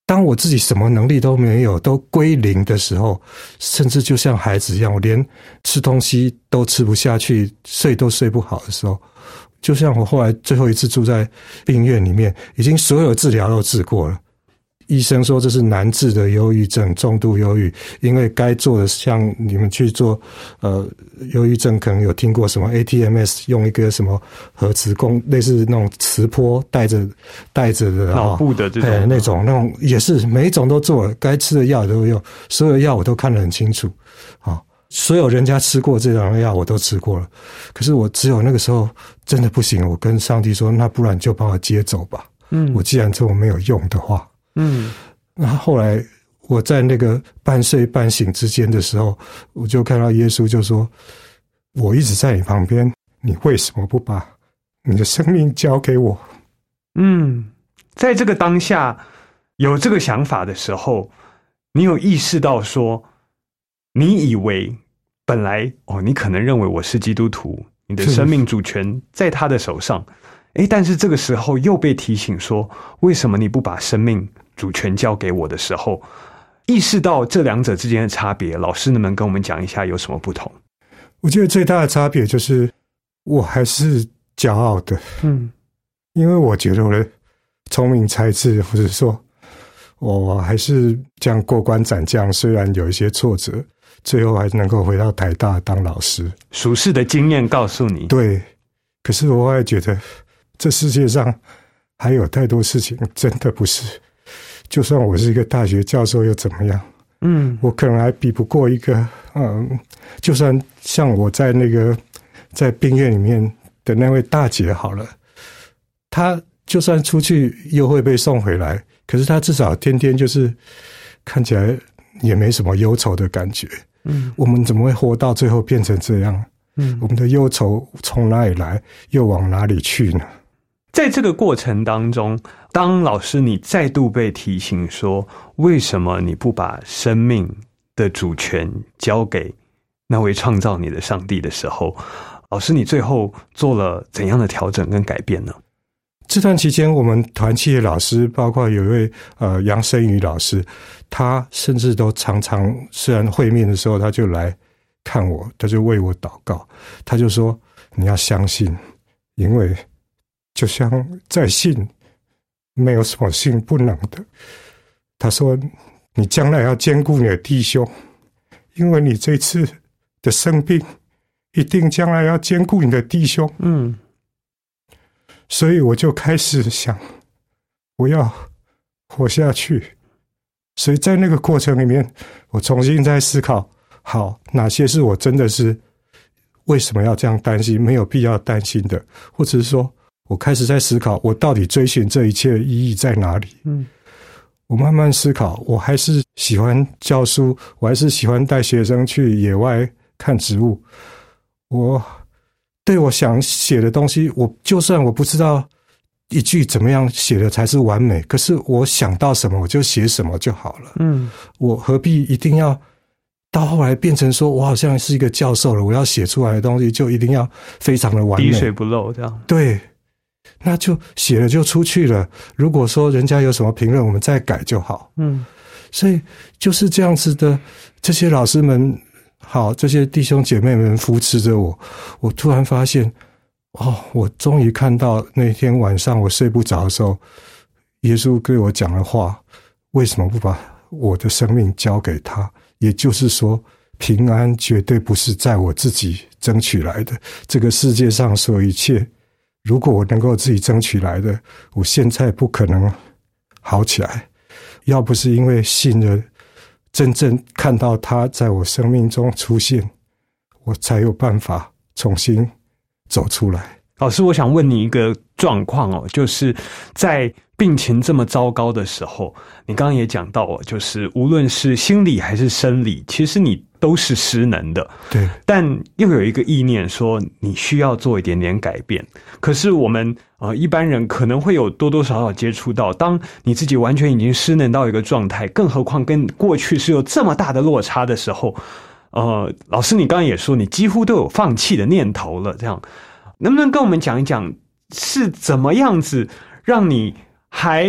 Speaker 4: 当我自己什么能力都没有，都归零的时候，甚至就像孩子一样，我连吃东西都吃不下去，睡都睡不好的时候，就像我后来最后一次住在病院里面，已经所有治疗都治过了，医生说这是难治的忧郁症，重度忧郁，因为该做的像你们去做呃忧郁症可能有听过什么 A T M S， 用一个什么核磁共类似那种磁波带着带着的
Speaker 3: 脑部的这种、
Speaker 4: 哦、那种那种也是每一种都做了，该吃的药都用，所有的药我都看得很清楚啊、哦，所有人家吃过这种药我都吃过了，可是我只有那个时候真的不行，我跟上帝说，那不然就把我接走吧，嗯，我既然这么没有用的话。嗯，那后来我在那个半睡半醒之间的时候，我就看到耶稣就说，我一直在你旁边，你为什么不把你的生命交给我？
Speaker 3: 嗯，在这个当下有这个想法的时候，你有意识到说，你以为本来哦，你可能认为我是基督徒，你的生命主权在他的手上，诶，但是这个时候又被提醒说，为什么你不把生命主权交给我的时候，意识到这两者之间的差别，老师能不能跟我们讲一下有什么不同？
Speaker 4: 我觉得最大的差别就是我还是骄傲的，嗯，因为我觉得我的聪明才智，或者说我还是这样过关斩将，虽然有一些挫折，最后还能够回到台大当老师，
Speaker 3: 属世的经验告诉你，
Speaker 4: 对，可是我还觉得这世界上还有太多事情真的不是，就算我是一个大学教授又怎么样？嗯，我可能还比不过一个，嗯，就算像我在那个在病院里面的那位大姐好了，她就算出去又会被送回来，可是她至少天天就是看起来也没什么忧愁的感觉。嗯，我们怎么会活到最后变成这样？嗯，我们的忧愁从哪里来，又往哪里去呢？
Speaker 3: 在这个过程当中，当老师你再度被提醒说，为什么你不把生命的主权交给那位创造你的上帝的时候，老师你最后做了怎样的调整跟改变呢？
Speaker 4: 这段期间，我们团契的老师，包括有一位呃杨生宇老师，他甚至都常常，虽然会面的时候他就来看我，他就为我祷告，他就说你要相信，因为就像在信，没有什么信不能的。他说你将来要兼顾你的弟兄，因为你这次的生病一定将来要兼顾你的弟兄。嗯，所以我就开始想我要活下去，所以在那个过程里面，我重新在思考，好，哪些是我真的是为什么要这样担心，没有必要担心的，或者是说我开始在思考，我到底追寻这一切的意义在哪里？嗯，我慢慢思考，我还是喜欢教书，我还是喜欢带学生去野外看植物。我对我想写的东西，我就算我不知道一句怎么样写的才是完美，可是我想到什么我就写什么就好了。嗯，我何必一定要到后来变成说我好像是一个教授了，我要写出来的东西就一定要非常的完美，
Speaker 3: 滴水不漏这样。
Speaker 4: 对，那就写了就出去了，如果说人家有什么评论我们再改就好。嗯，所以就是这样子的，这些老师们好，这些弟兄姐妹们扶持着我，我突然发现哦，我终于看到那天晚上我睡不着的时候，耶稣对我讲的话，为什么不把我的生命交给他？也就是说，平安绝对不是在我自己争取来的，这个世界上所有一切，如果我能够自己争取来的，我现在不可能好起来。要不是因为信了，真正看到他在我生命中出现，我才有办法重新走出来。
Speaker 3: 老师，我想问你一个状况哦，就是在病情这么糟糕的时候，你刚刚也讲到哦，就是无论是心理还是生理，其实你都是失能的。
Speaker 4: 对，
Speaker 3: 但又有一个意念说你需要做一点点改变。可是我们呃一般人可能会有多多少少接触到，当你自己完全已经失能到一个状态，更何况跟过去是有这么大的落差的时候，呃，老师你刚刚也说你几乎都有放弃的念头了，这样能不能跟我们讲一讲是怎么样子让你还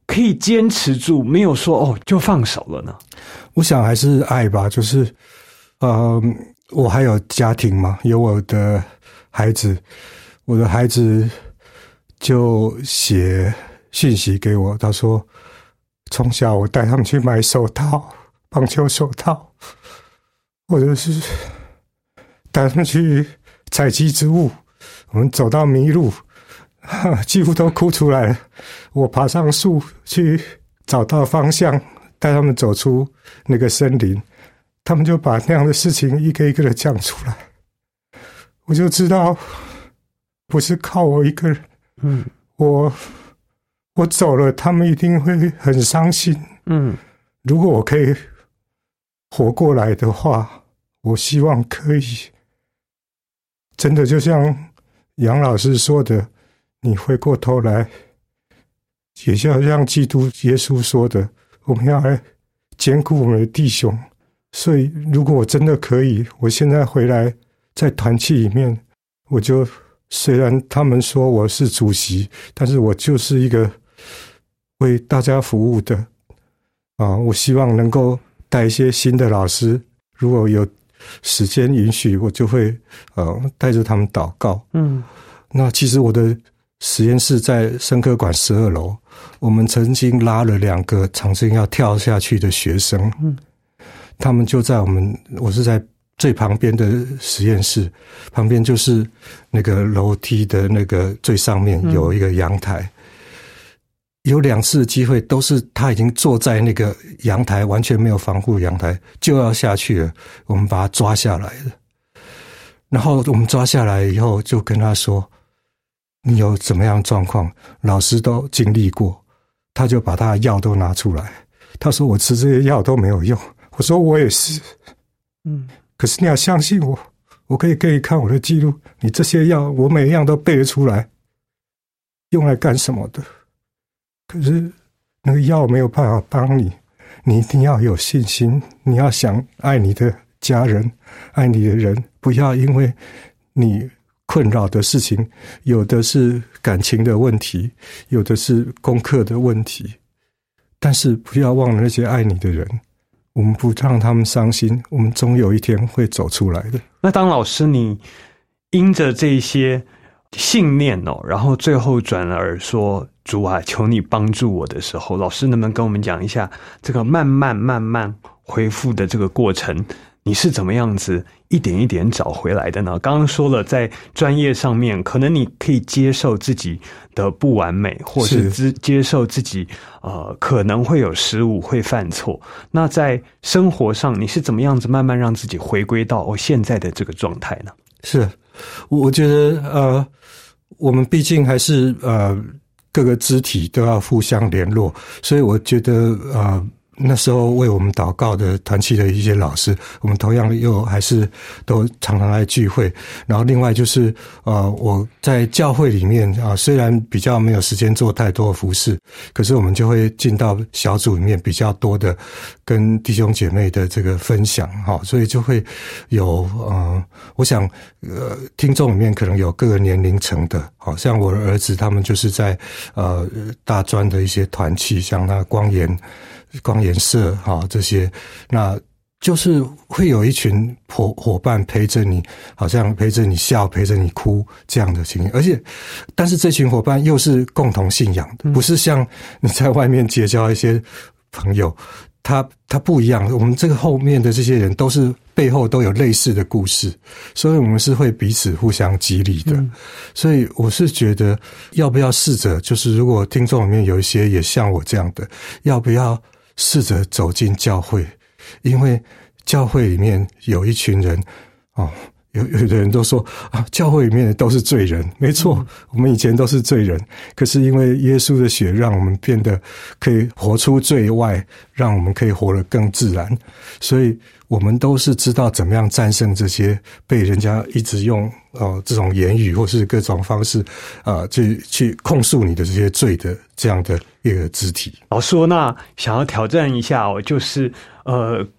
Speaker 3: 可以坚持住，没有说哦就放手了呢？
Speaker 4: 我想还是爱吧，就是呃，我还有家庭嘛，有我的孩子，我的孩子就写讯息给我，他说从小我带他们去买手套，棒球手套，或者是带他们去采集植物，我们走到迷路，几乎都哭出来了。我爬上树去找到方向，带他们走出那个森林，他们就把那样的事情一个一个的讲出来。我就知道不是靠我一个人，嗯，我我走了，他们一定会很伤心。嗯，如果我可以活过来的话，我希望可以真的就像杨老师说的，你回过头来，也要像基督耶稣说的，我们要来兼顾我们的弟兄。所以如果我真的可以，我现在回来在团契里面，我就虽然他们说我是主席，但是我就是一个为大家服务的啊。我希望能够带一些新的老师，如果有时间允许，我就会呃带着他们祷告。嗯，那其实我的实验室在生科馆十二楼，我们曾经拉了两个常常要跳下去的学生，嗯，他们就在我们，我是在最旁边的实验室，旁边就是那个楼梯的那个最上面有一个阳台。嗯，有两次机会都是他已经坐在那个阳台，完全没有防护的阳台，就要下去了，我们把他抓下来了。然后我们抓下来以后就跟他说，你有怎么样状况，老师都经历过。他就把他的药都拿出来，他说我吃这些药都没有用。我说我也是，嗯，可是你要相信我，我可以给你看我的记录，你这些药我每一样都背得出来，用来干什么的。可是那个药没有办法帮你，你一定要有信心，你要想爱你的家人，爱你的人，不要因为你困扰的事情，有的是感情的问题，有的是功课的问题，但是不要忘了那些爱你的人，我们不让他们伤心，我们终有一天会走出来的。
Speaker 3: 那当老师，你因着这些信念哦，然后最后转而说主啊，求你帮助我的时候，老师能不能跟我们讲一下这个慢慢慢慢恢复的这个过程，你是怎么样子一点一点找回来的呢？刚刚说了，在专业上面，可能你可以接受自己的不完美，或是接受自己呃可能会有失误，会犯错。那在生活上，你是怎么样子慢慢让自己回归到我、哦、现在的这个状态呢？
Speaker 4: 是，我觉得呃，我们毕竟还是呃各个肢体都要互相联络，所以我觉得呃。那时候为我们祷告的团契的一些老师，我们同样又还是都常常来聚会。然后另外就是呃我在教会里面啊，虽然比较没有时间做太多的服事，可是我们就会进到小组里面比较多的跟弟兄姐妹的这个分享哈，所以就会有呃我想呃听众里面可能有各个年龄层的，好像我的儿子他们就是在呃大专的一些团契，像那光研光研社哈这些，那就是会有一群伙伙伴陪着你，好像陪着你笑，陪着你哭这样的情形。而且，但是这群伙伴又是共同信仰的，不是像你在外面结交一些朋友，他他不一样。我们这个后面的这些人都是背后都有类似的故事，所以我们是会彼此互相激励的。嗯、所以我是觉得，要不要试着，就是如果听众里面有一些也像我这样的，要不要试着走进教会？因为教会里面有一群人哦，有有的人都说啊，教会里面的都是罪人。没错，嗯、我们以前都是罪人，可是因为耶稣的血，让我们变得可以活出罪外，让我们可以活得更自然。所以我们都是知道怎么样战胜这些被人家一直用呃这种言语或是各种方式啊、呃、去去控诉你的这些罪的这样的一个肢体。
Speaker 3: 老师，那想要挑战一下哦，就是呃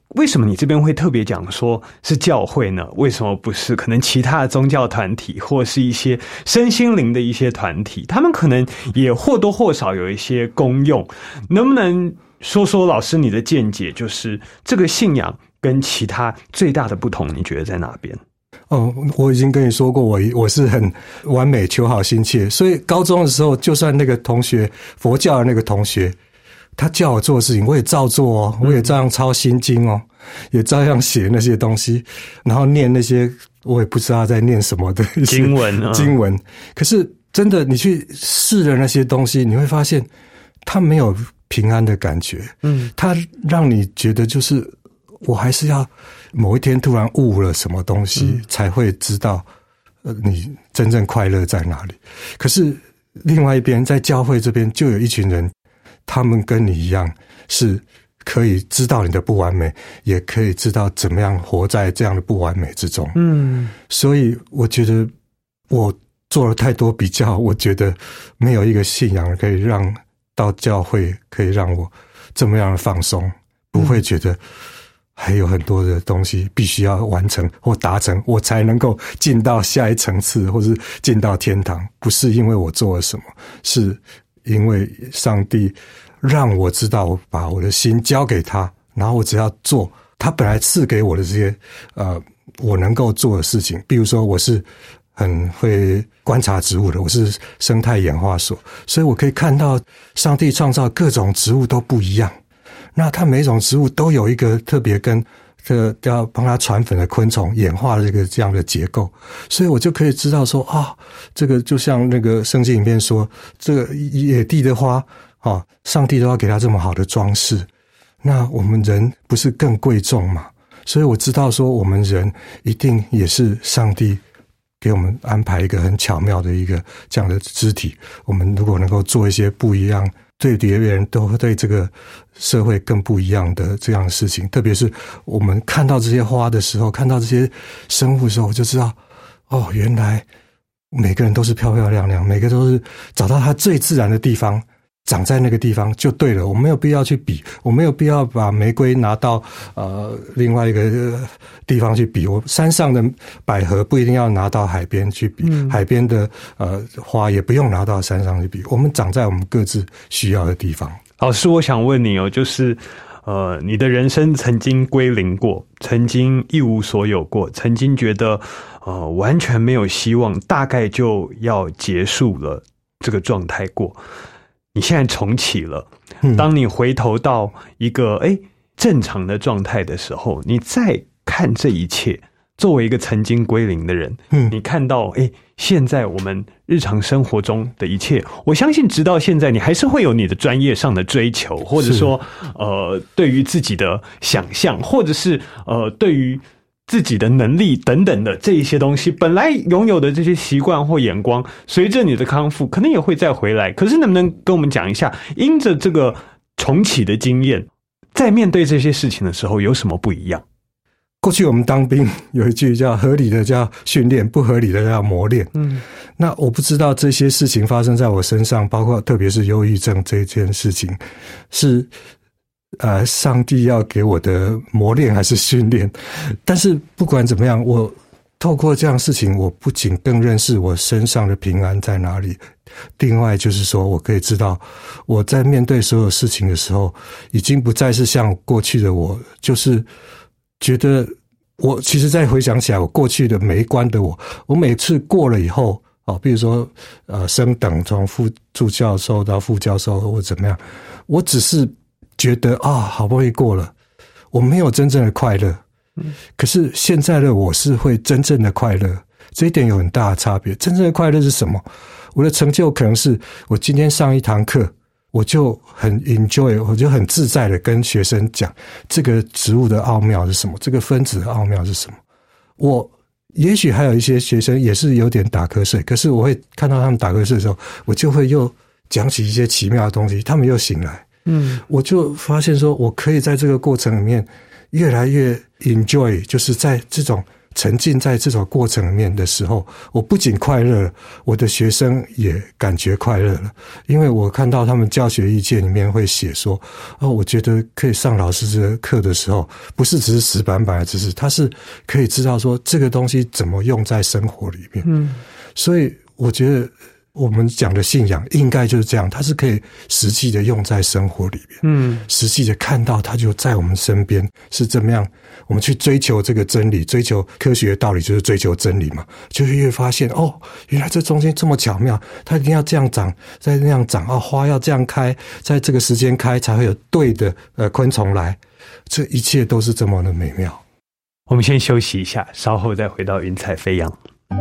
Speaker 3: 为什么你这边会特别讲说是教会呢？为什么不是可能其他的宗教团体，或是一些身心灵的一些团体？他们可能也或多或少有一些功用。能不能说说老师你的见解，就是这个信仰跟其他最大的不同，你觉得在哪边？
Speaker 4: 哦，我已经跟你说过，我我是很完美求好心切，所以高中的时候，就算那个同学佛教的那个同学，他叫我做的事情，我也照做哦，我也照样抄心经哦，也照样写那些东西，然后念那些我也不知道在念什么的
Speaker 3: 经文啊，
Speaker 4: 经文。可是真的，你去试了那些东西，你会发现它没有平安的感觉。嗯，它让你觉得就是我还是要某一天突然悟了什么东西，嗯，才会知道呃你真正快乐在哪里。可是另外一边，在教会这边就有一群人。他们跟你一样是可以知道你的不完美，也可以知道怎么样活在这样的不完美之中。嗯，所以我觉得我做了太多比较，我觉得没有一个信仰可以让到教会可以让我这么样的放松，不会觉得还有很多的东西必须要完成或达成，我才能够进到下一层次，或是进到天堂。不是因为我做了什么，是因为上帝让我知道，我把我的心交给他，然后我只要做他本来赐给我的这些呃我能够做的事情。比如说我是很会观察植物的，我是生态演化所，所以我可以看到上帝创造各种植物都不一样，那它每种植物都有一个特别跟这个要帮它传粉的昆虫演化的这个这样的结构，所以我就可以知道说啊，这个就像那个圣经里面说，这个野地的花啊，上帝都要给它这么好的装饰，那我们人不是更贵重吗？所以我知道说，我们人一定也是上帝给我们安排一个很巧妙的一个这样的肢体，我们如果能够做一些不一样，对别人都对这个社会更不一样的这样的事情，特别是我们看到这些花的时候，看到这些生物的时候，我就知道哦，原来每个人都是漂漂亮亮，每个都是找到它最自然的地方，长在那个地方就对了。我没有必要去比，我没有必要把玫瑰拿到呃另外一个地方去比。我山上的百合不一定要拿到海边去比，嗯、海边的呃花也不用拿到山上去比。我们长在我们各自需要的地方。
Speaker 3: 老师，我想问你哦，就是呃，你的人生曾经归零过，曾经一无所有过，曾经觉得呃完全没有希望，大概就要结束了这个状态过。你现在重启了，当你回头到一个诶正常的状态的时候，你再看这一切，作为一个曾经归零的人，嗯，你看到诶现在我们日常生活中的一切，我相信直到现在你还是会有你的专业上的追求，或者说呃对于自己的想象，或者是呃对于自己的能力等等的这一些东西，本来拥有的这些习惯或眼光，随着你的康复可能也会再回来。可是能不能跟我们讲一下，因着这个重启的经验，在面对这些事情的时候有什么不一样？
Speaker 4: 过去我们当兵有一句叫合理的叫训练，不合理的叫磨练。嗯，那我不知道这些事情发生在我身上，包括特别是忧郁症这件事情，是呃，上帝要给我的磨练还是训练？但是不管怎么样，我透过这样的事情，我不仅更认识我身上的平安在哪里，另外就是说我可以知道，我在面对所有事情的时候，已经不再是像过去的我，就是觉得我其实再回想起来，我过去的每一关的我，我每次过了以后，哦，比如说呃升等从副助教授到副教授或怎么样，我只是觉得啊、哦，好不容易过了，我没有真正的快乐。嗯，可是现在的我是会真正的快乐，这一点有很大的差别。真正的快乐是什么？我的成就可能是我今天上一堂课，我就很 enjoy， 我就很自在的跟学生讲这个植物的奥妙是什么，这个分子的奥妙是什么。我也许还有一些学生也是有点打瞌睡，可是我会看到他们打瞌睡的时候，我就会又讲起一些奇妙的东西，他们又醒来。嗯，我就发现说我可以在这个过程里面越来越 enjoy， 就是在这种沉浸在这种过程里面的时候，我不仅快乐了，我的学生也感觉快乐了。因为我看到他们教学意见里面会写说，哦，我觉得可以上老师这个课的时候，不是只是死板板的知识，他是可以知道说这个东西怎么用在生活里面。嗯，所以我觉得我们讲的信仰应该就是这样，它是可以实际的用在生活里面，嗯，实际的看到它就在我们身边是怎么样。我们去追求这个真理，追求科学的道理，就是追求真理嘛，就会越发现哦，原来这中间这么巧妙，它一定要这样长，再那样长，哦，花要这样开，在这个时间开才会有对的呃昆虫来，这一切都是这么的美妙。
Speaker 3: 我们先休息一下，稍后再回到云彩飞扬。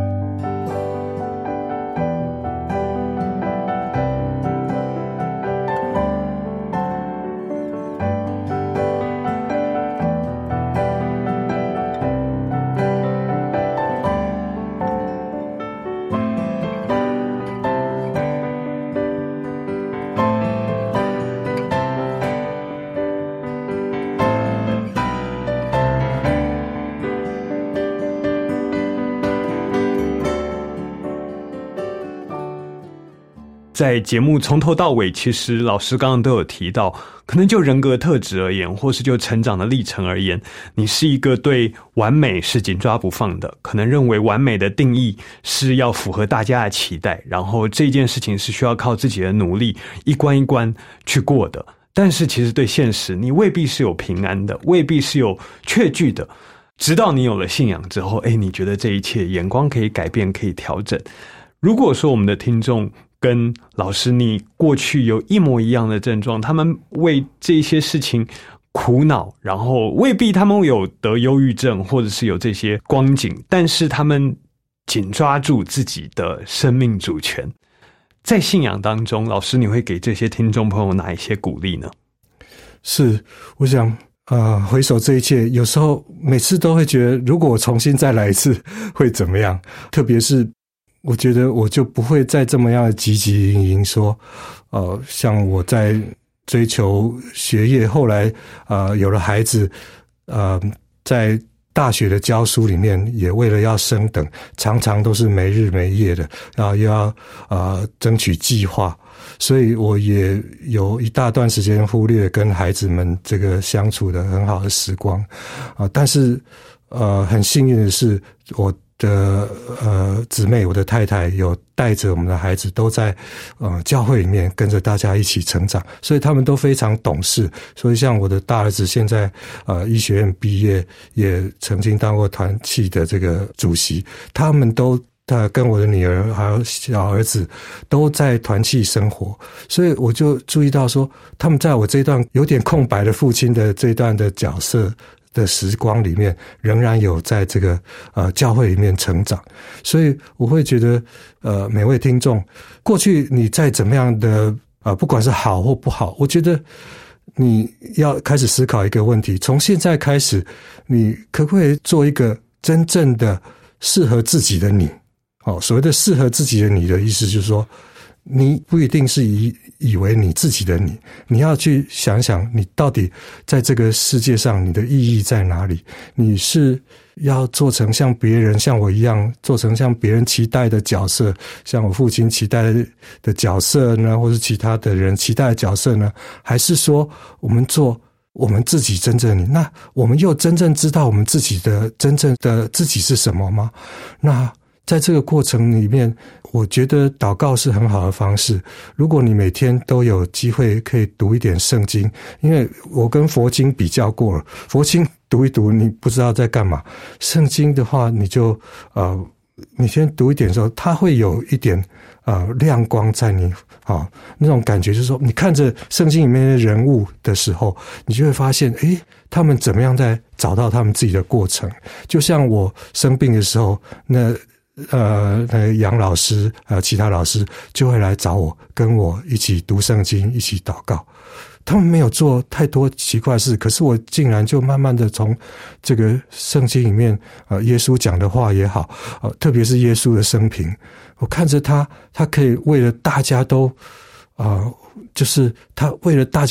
Speaker 3: 在节目从头到尾，其实老师刚刚都有提到，可能就人格特质而言，或是就成长的历程而言，你是一个对完美是紧抓不放的，可能认为完美的定义是要符合大家的期待，然后这件事情是需要靠自己的努力一关一关去过的。但是其实对现实，你未必是有平安的，未必是有确据的，直到你有了信仰之后，诶，你觉得这一切眼光可以改变，可以调整。如果说我们的听众跟老师你过去有一模一样的症状，他们为这些事情苦恼，然后未必他们有得忧郁症或者是有这些光景，但是他们紧抓住自己的生命主权。在信仰当中，老师你会给这些听众朋友哪一些鼓励呢？
Speaker 4: 是，我想呃，回首这一切，有时候每次都会觉得，如果我重新再来一次会怎么样，特别是我觉得我就不会再这么样的汲汲营营说，呃，像我在追求学业，后来呃有了孩子，呃，在大学的教书里面，也为了要升等，常常都是没日没夜的，然后又要呃争取计划，所以我也有一大段时间忽略跟孩子们这个相处的很好的时光啊、呃。但是呃很幸运的是，我的呃姊妹，我的太太有带着我们的孩子都在呃教会里面跟着大家一起成长，所以他们都非常懂事。所以像我的大儿子现在呃医学院毕业，也曾经当过团契的这个主席，他们都呃跟我的女儿还有小儿子都在团契生活，所以我就注意到说，他们在我这段有点空白的父亲的这段的角色的时光里面，仍然有在这个呃教会里面成长。所以我会觉得呃每位听众，过去你再怎么样的呃不管是好或不好，我觉得你要开始思考一个问题，从现在开始，你可不可以做一个真正的适合自己的你？哦，所谓的适合自己的你的意思就是说，你不一定是以以为你自己的你，你要去想想你到底在这个世界上你的意义在哪里？你是要做成像别人像我一样做成像别人期待的角色，像我父亲期待的角色呢，或是其他的人期待的角色呢？还是说我们做我们自己真正的你？那我们又真正知道我们自己的真正的自己是什么吗？那在这个过程里面，我觉得祷告是很好的方式。如果你每天都有机会可以读一点圣经，因为我跟佛经比较过了，佛经读一读你不知道在干嘛，圣经的话你就呃你先读一点的时候，它会有一点呃亮光在你啊，那种感觉就是说，你看着圣经里面的人物的时候，你就会发现，诶，他们怎么样在找到他们自己的过程。就像我生病的时候，那呃，那个杨老师呃，其他老师就会来找我，跟我一起读圣经，一起祷告。他们没有做太多奇怪的事，可是我竟然就慢慢的从这个圣经里面，呃，耶稣讲的话也好，呃，特别是耶稣的生平，我看着他，他可以为了大家都，啊、呃，就是他为了大家来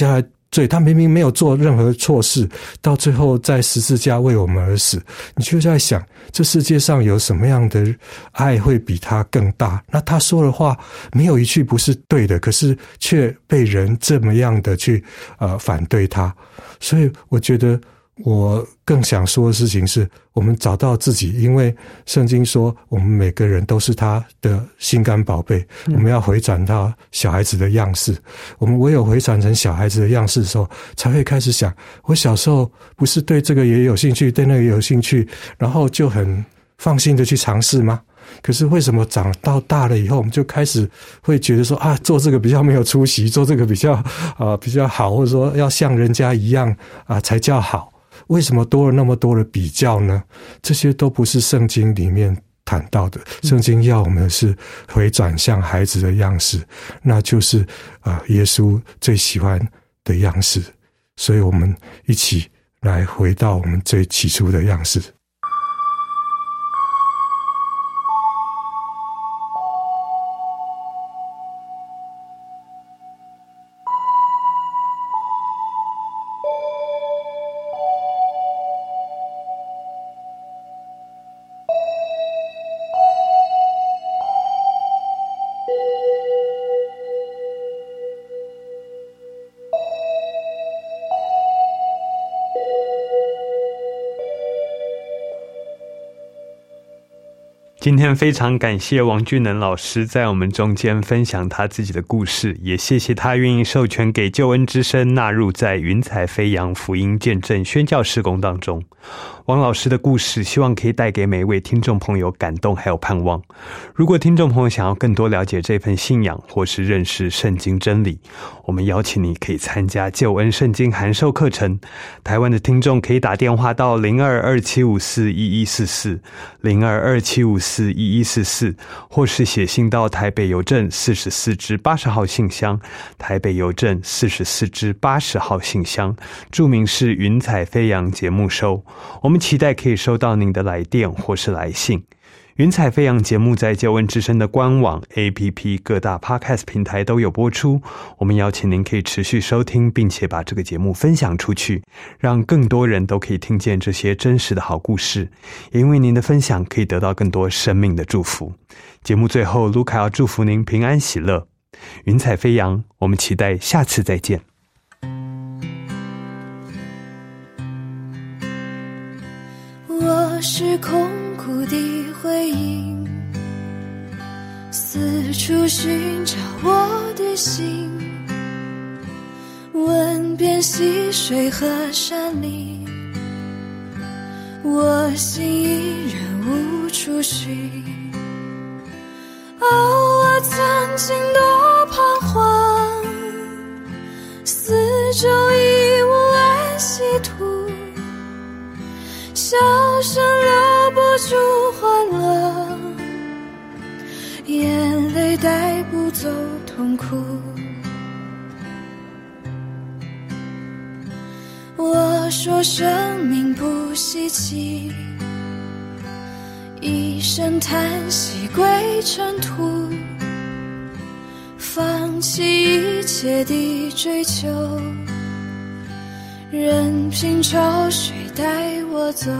Speaker 4: 罪，他明明没有做任何错事，到最后在十字架为我们而死。你就在想，这世界上有什么样的爱会比他更大？那他说的话没有一句不是对的，可是却被人这么样的去呃反对他。所以我觉得我更想说的事情是，我们找到自己，因为圣经说我们每个人都是他的心肝宝贝，嗯、我们要回转到小孩子的样式。我们唯有回转成小孩子的样式的时候，才会开始想，我小时候不是对这个也有兴趣，对那个也有兴趣，然后就很放心的去尝试吗？可是为什么长到大了以后，我们就开始会觉得说啊，做这个比较没有出息，做这个比较啊、呃、比较好，或者说要像人家一样啊、呃、才叫好？为什么多了那么多的比较呢？这些都不是圣经里面谈到的。圣经要我们是回转向孩子的样式，那就是啊、呃、耶稣最喜欢的样式。所以我们一起来回到我们最起初的样式。
Speaker 3: 今天非常感谢王俊能老师在我们中间分享他自己的故事，也谢谢他愿意授权给救恩之声纳入在云彩飞扬福音见证宣教事工当中。王老师的故事希望可以带给每一位听众朋友感动还有盼望。如果听众朋友想要更多了解这份信仰或是认识圣经真理，我们邀请你可以参加救恩圣经函授课程。台湾的听众可以打电话到零二二七五四一一四四 零二二七五四一一四四，或是写信到台北邮政四十四支八十号信箱，台北邮政四十四支八十号信箱，注明是云彩飞扬节目收。我们期待可以收到您的来电或是来信。云彩飞扬节目在救恩之声的官网 A P P 各大 Podcast 平台都有播出，我们邀请您可以持续收听，并且把这个节目分享出去，让更多人都可以听见这些真实的好故事，也因为您的分享可以得到更多生命的祝福。节目最后，卢卡要祝福您平安喜乐，云彩飞扬，我们期待下次再见。
Speaker 5: 我是空谷的回音，四处寻找我的心，问遍溪水和山林，我心依然无处寻。哦，我曾经多彷徨，四周已无安息土，笑声留不住欢乐，眼泪带不走痛苦。我说生命不稀奇，一声叹息归尘土，放弃一切的追求，任凭潮水带我走。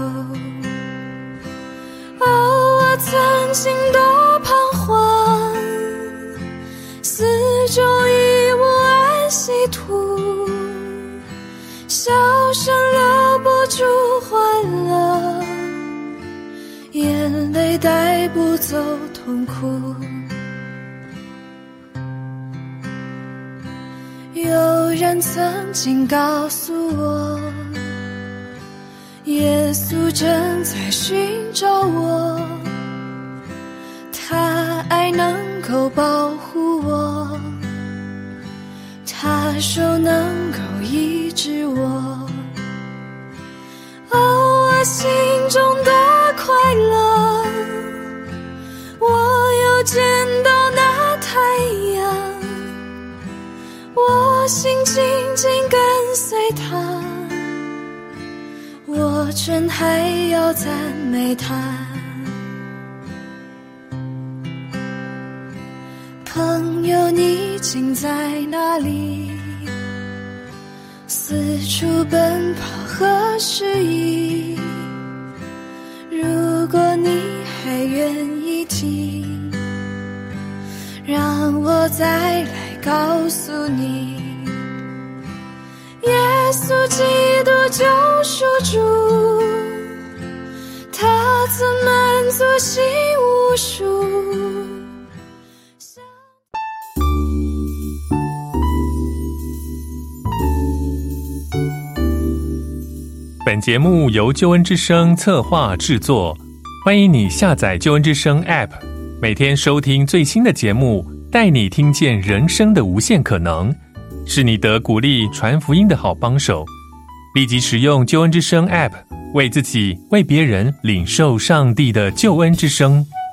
Speaker 5: 哦，我曾经多彷徨，四周已无安息土，笑声留不住欢乐，眼泪带不走痛苦。有人曾经告诉我，耶稣正在寻找我，他爱能够保护我，他手能够医治我。哦，我心中多快乐，我又见到那太阳，我心紧紧跟随他，我真还要赞美他。朋友，你竟在哪里？ 四处奔跑和失意，如果你还愿意听，让我再来告诉你，耶稣基督救赎主，他曾满足心无数。
Speaker 1: 本节目由救恩之声策划制作，欢迎你下载救恩之声 App， 每天收听最新的节目，带你听见人生的无限可能，是你得鼓励传福音的好帮手。立即使用救恩之声 App， 为自己为别人领受上帝的救恩之声。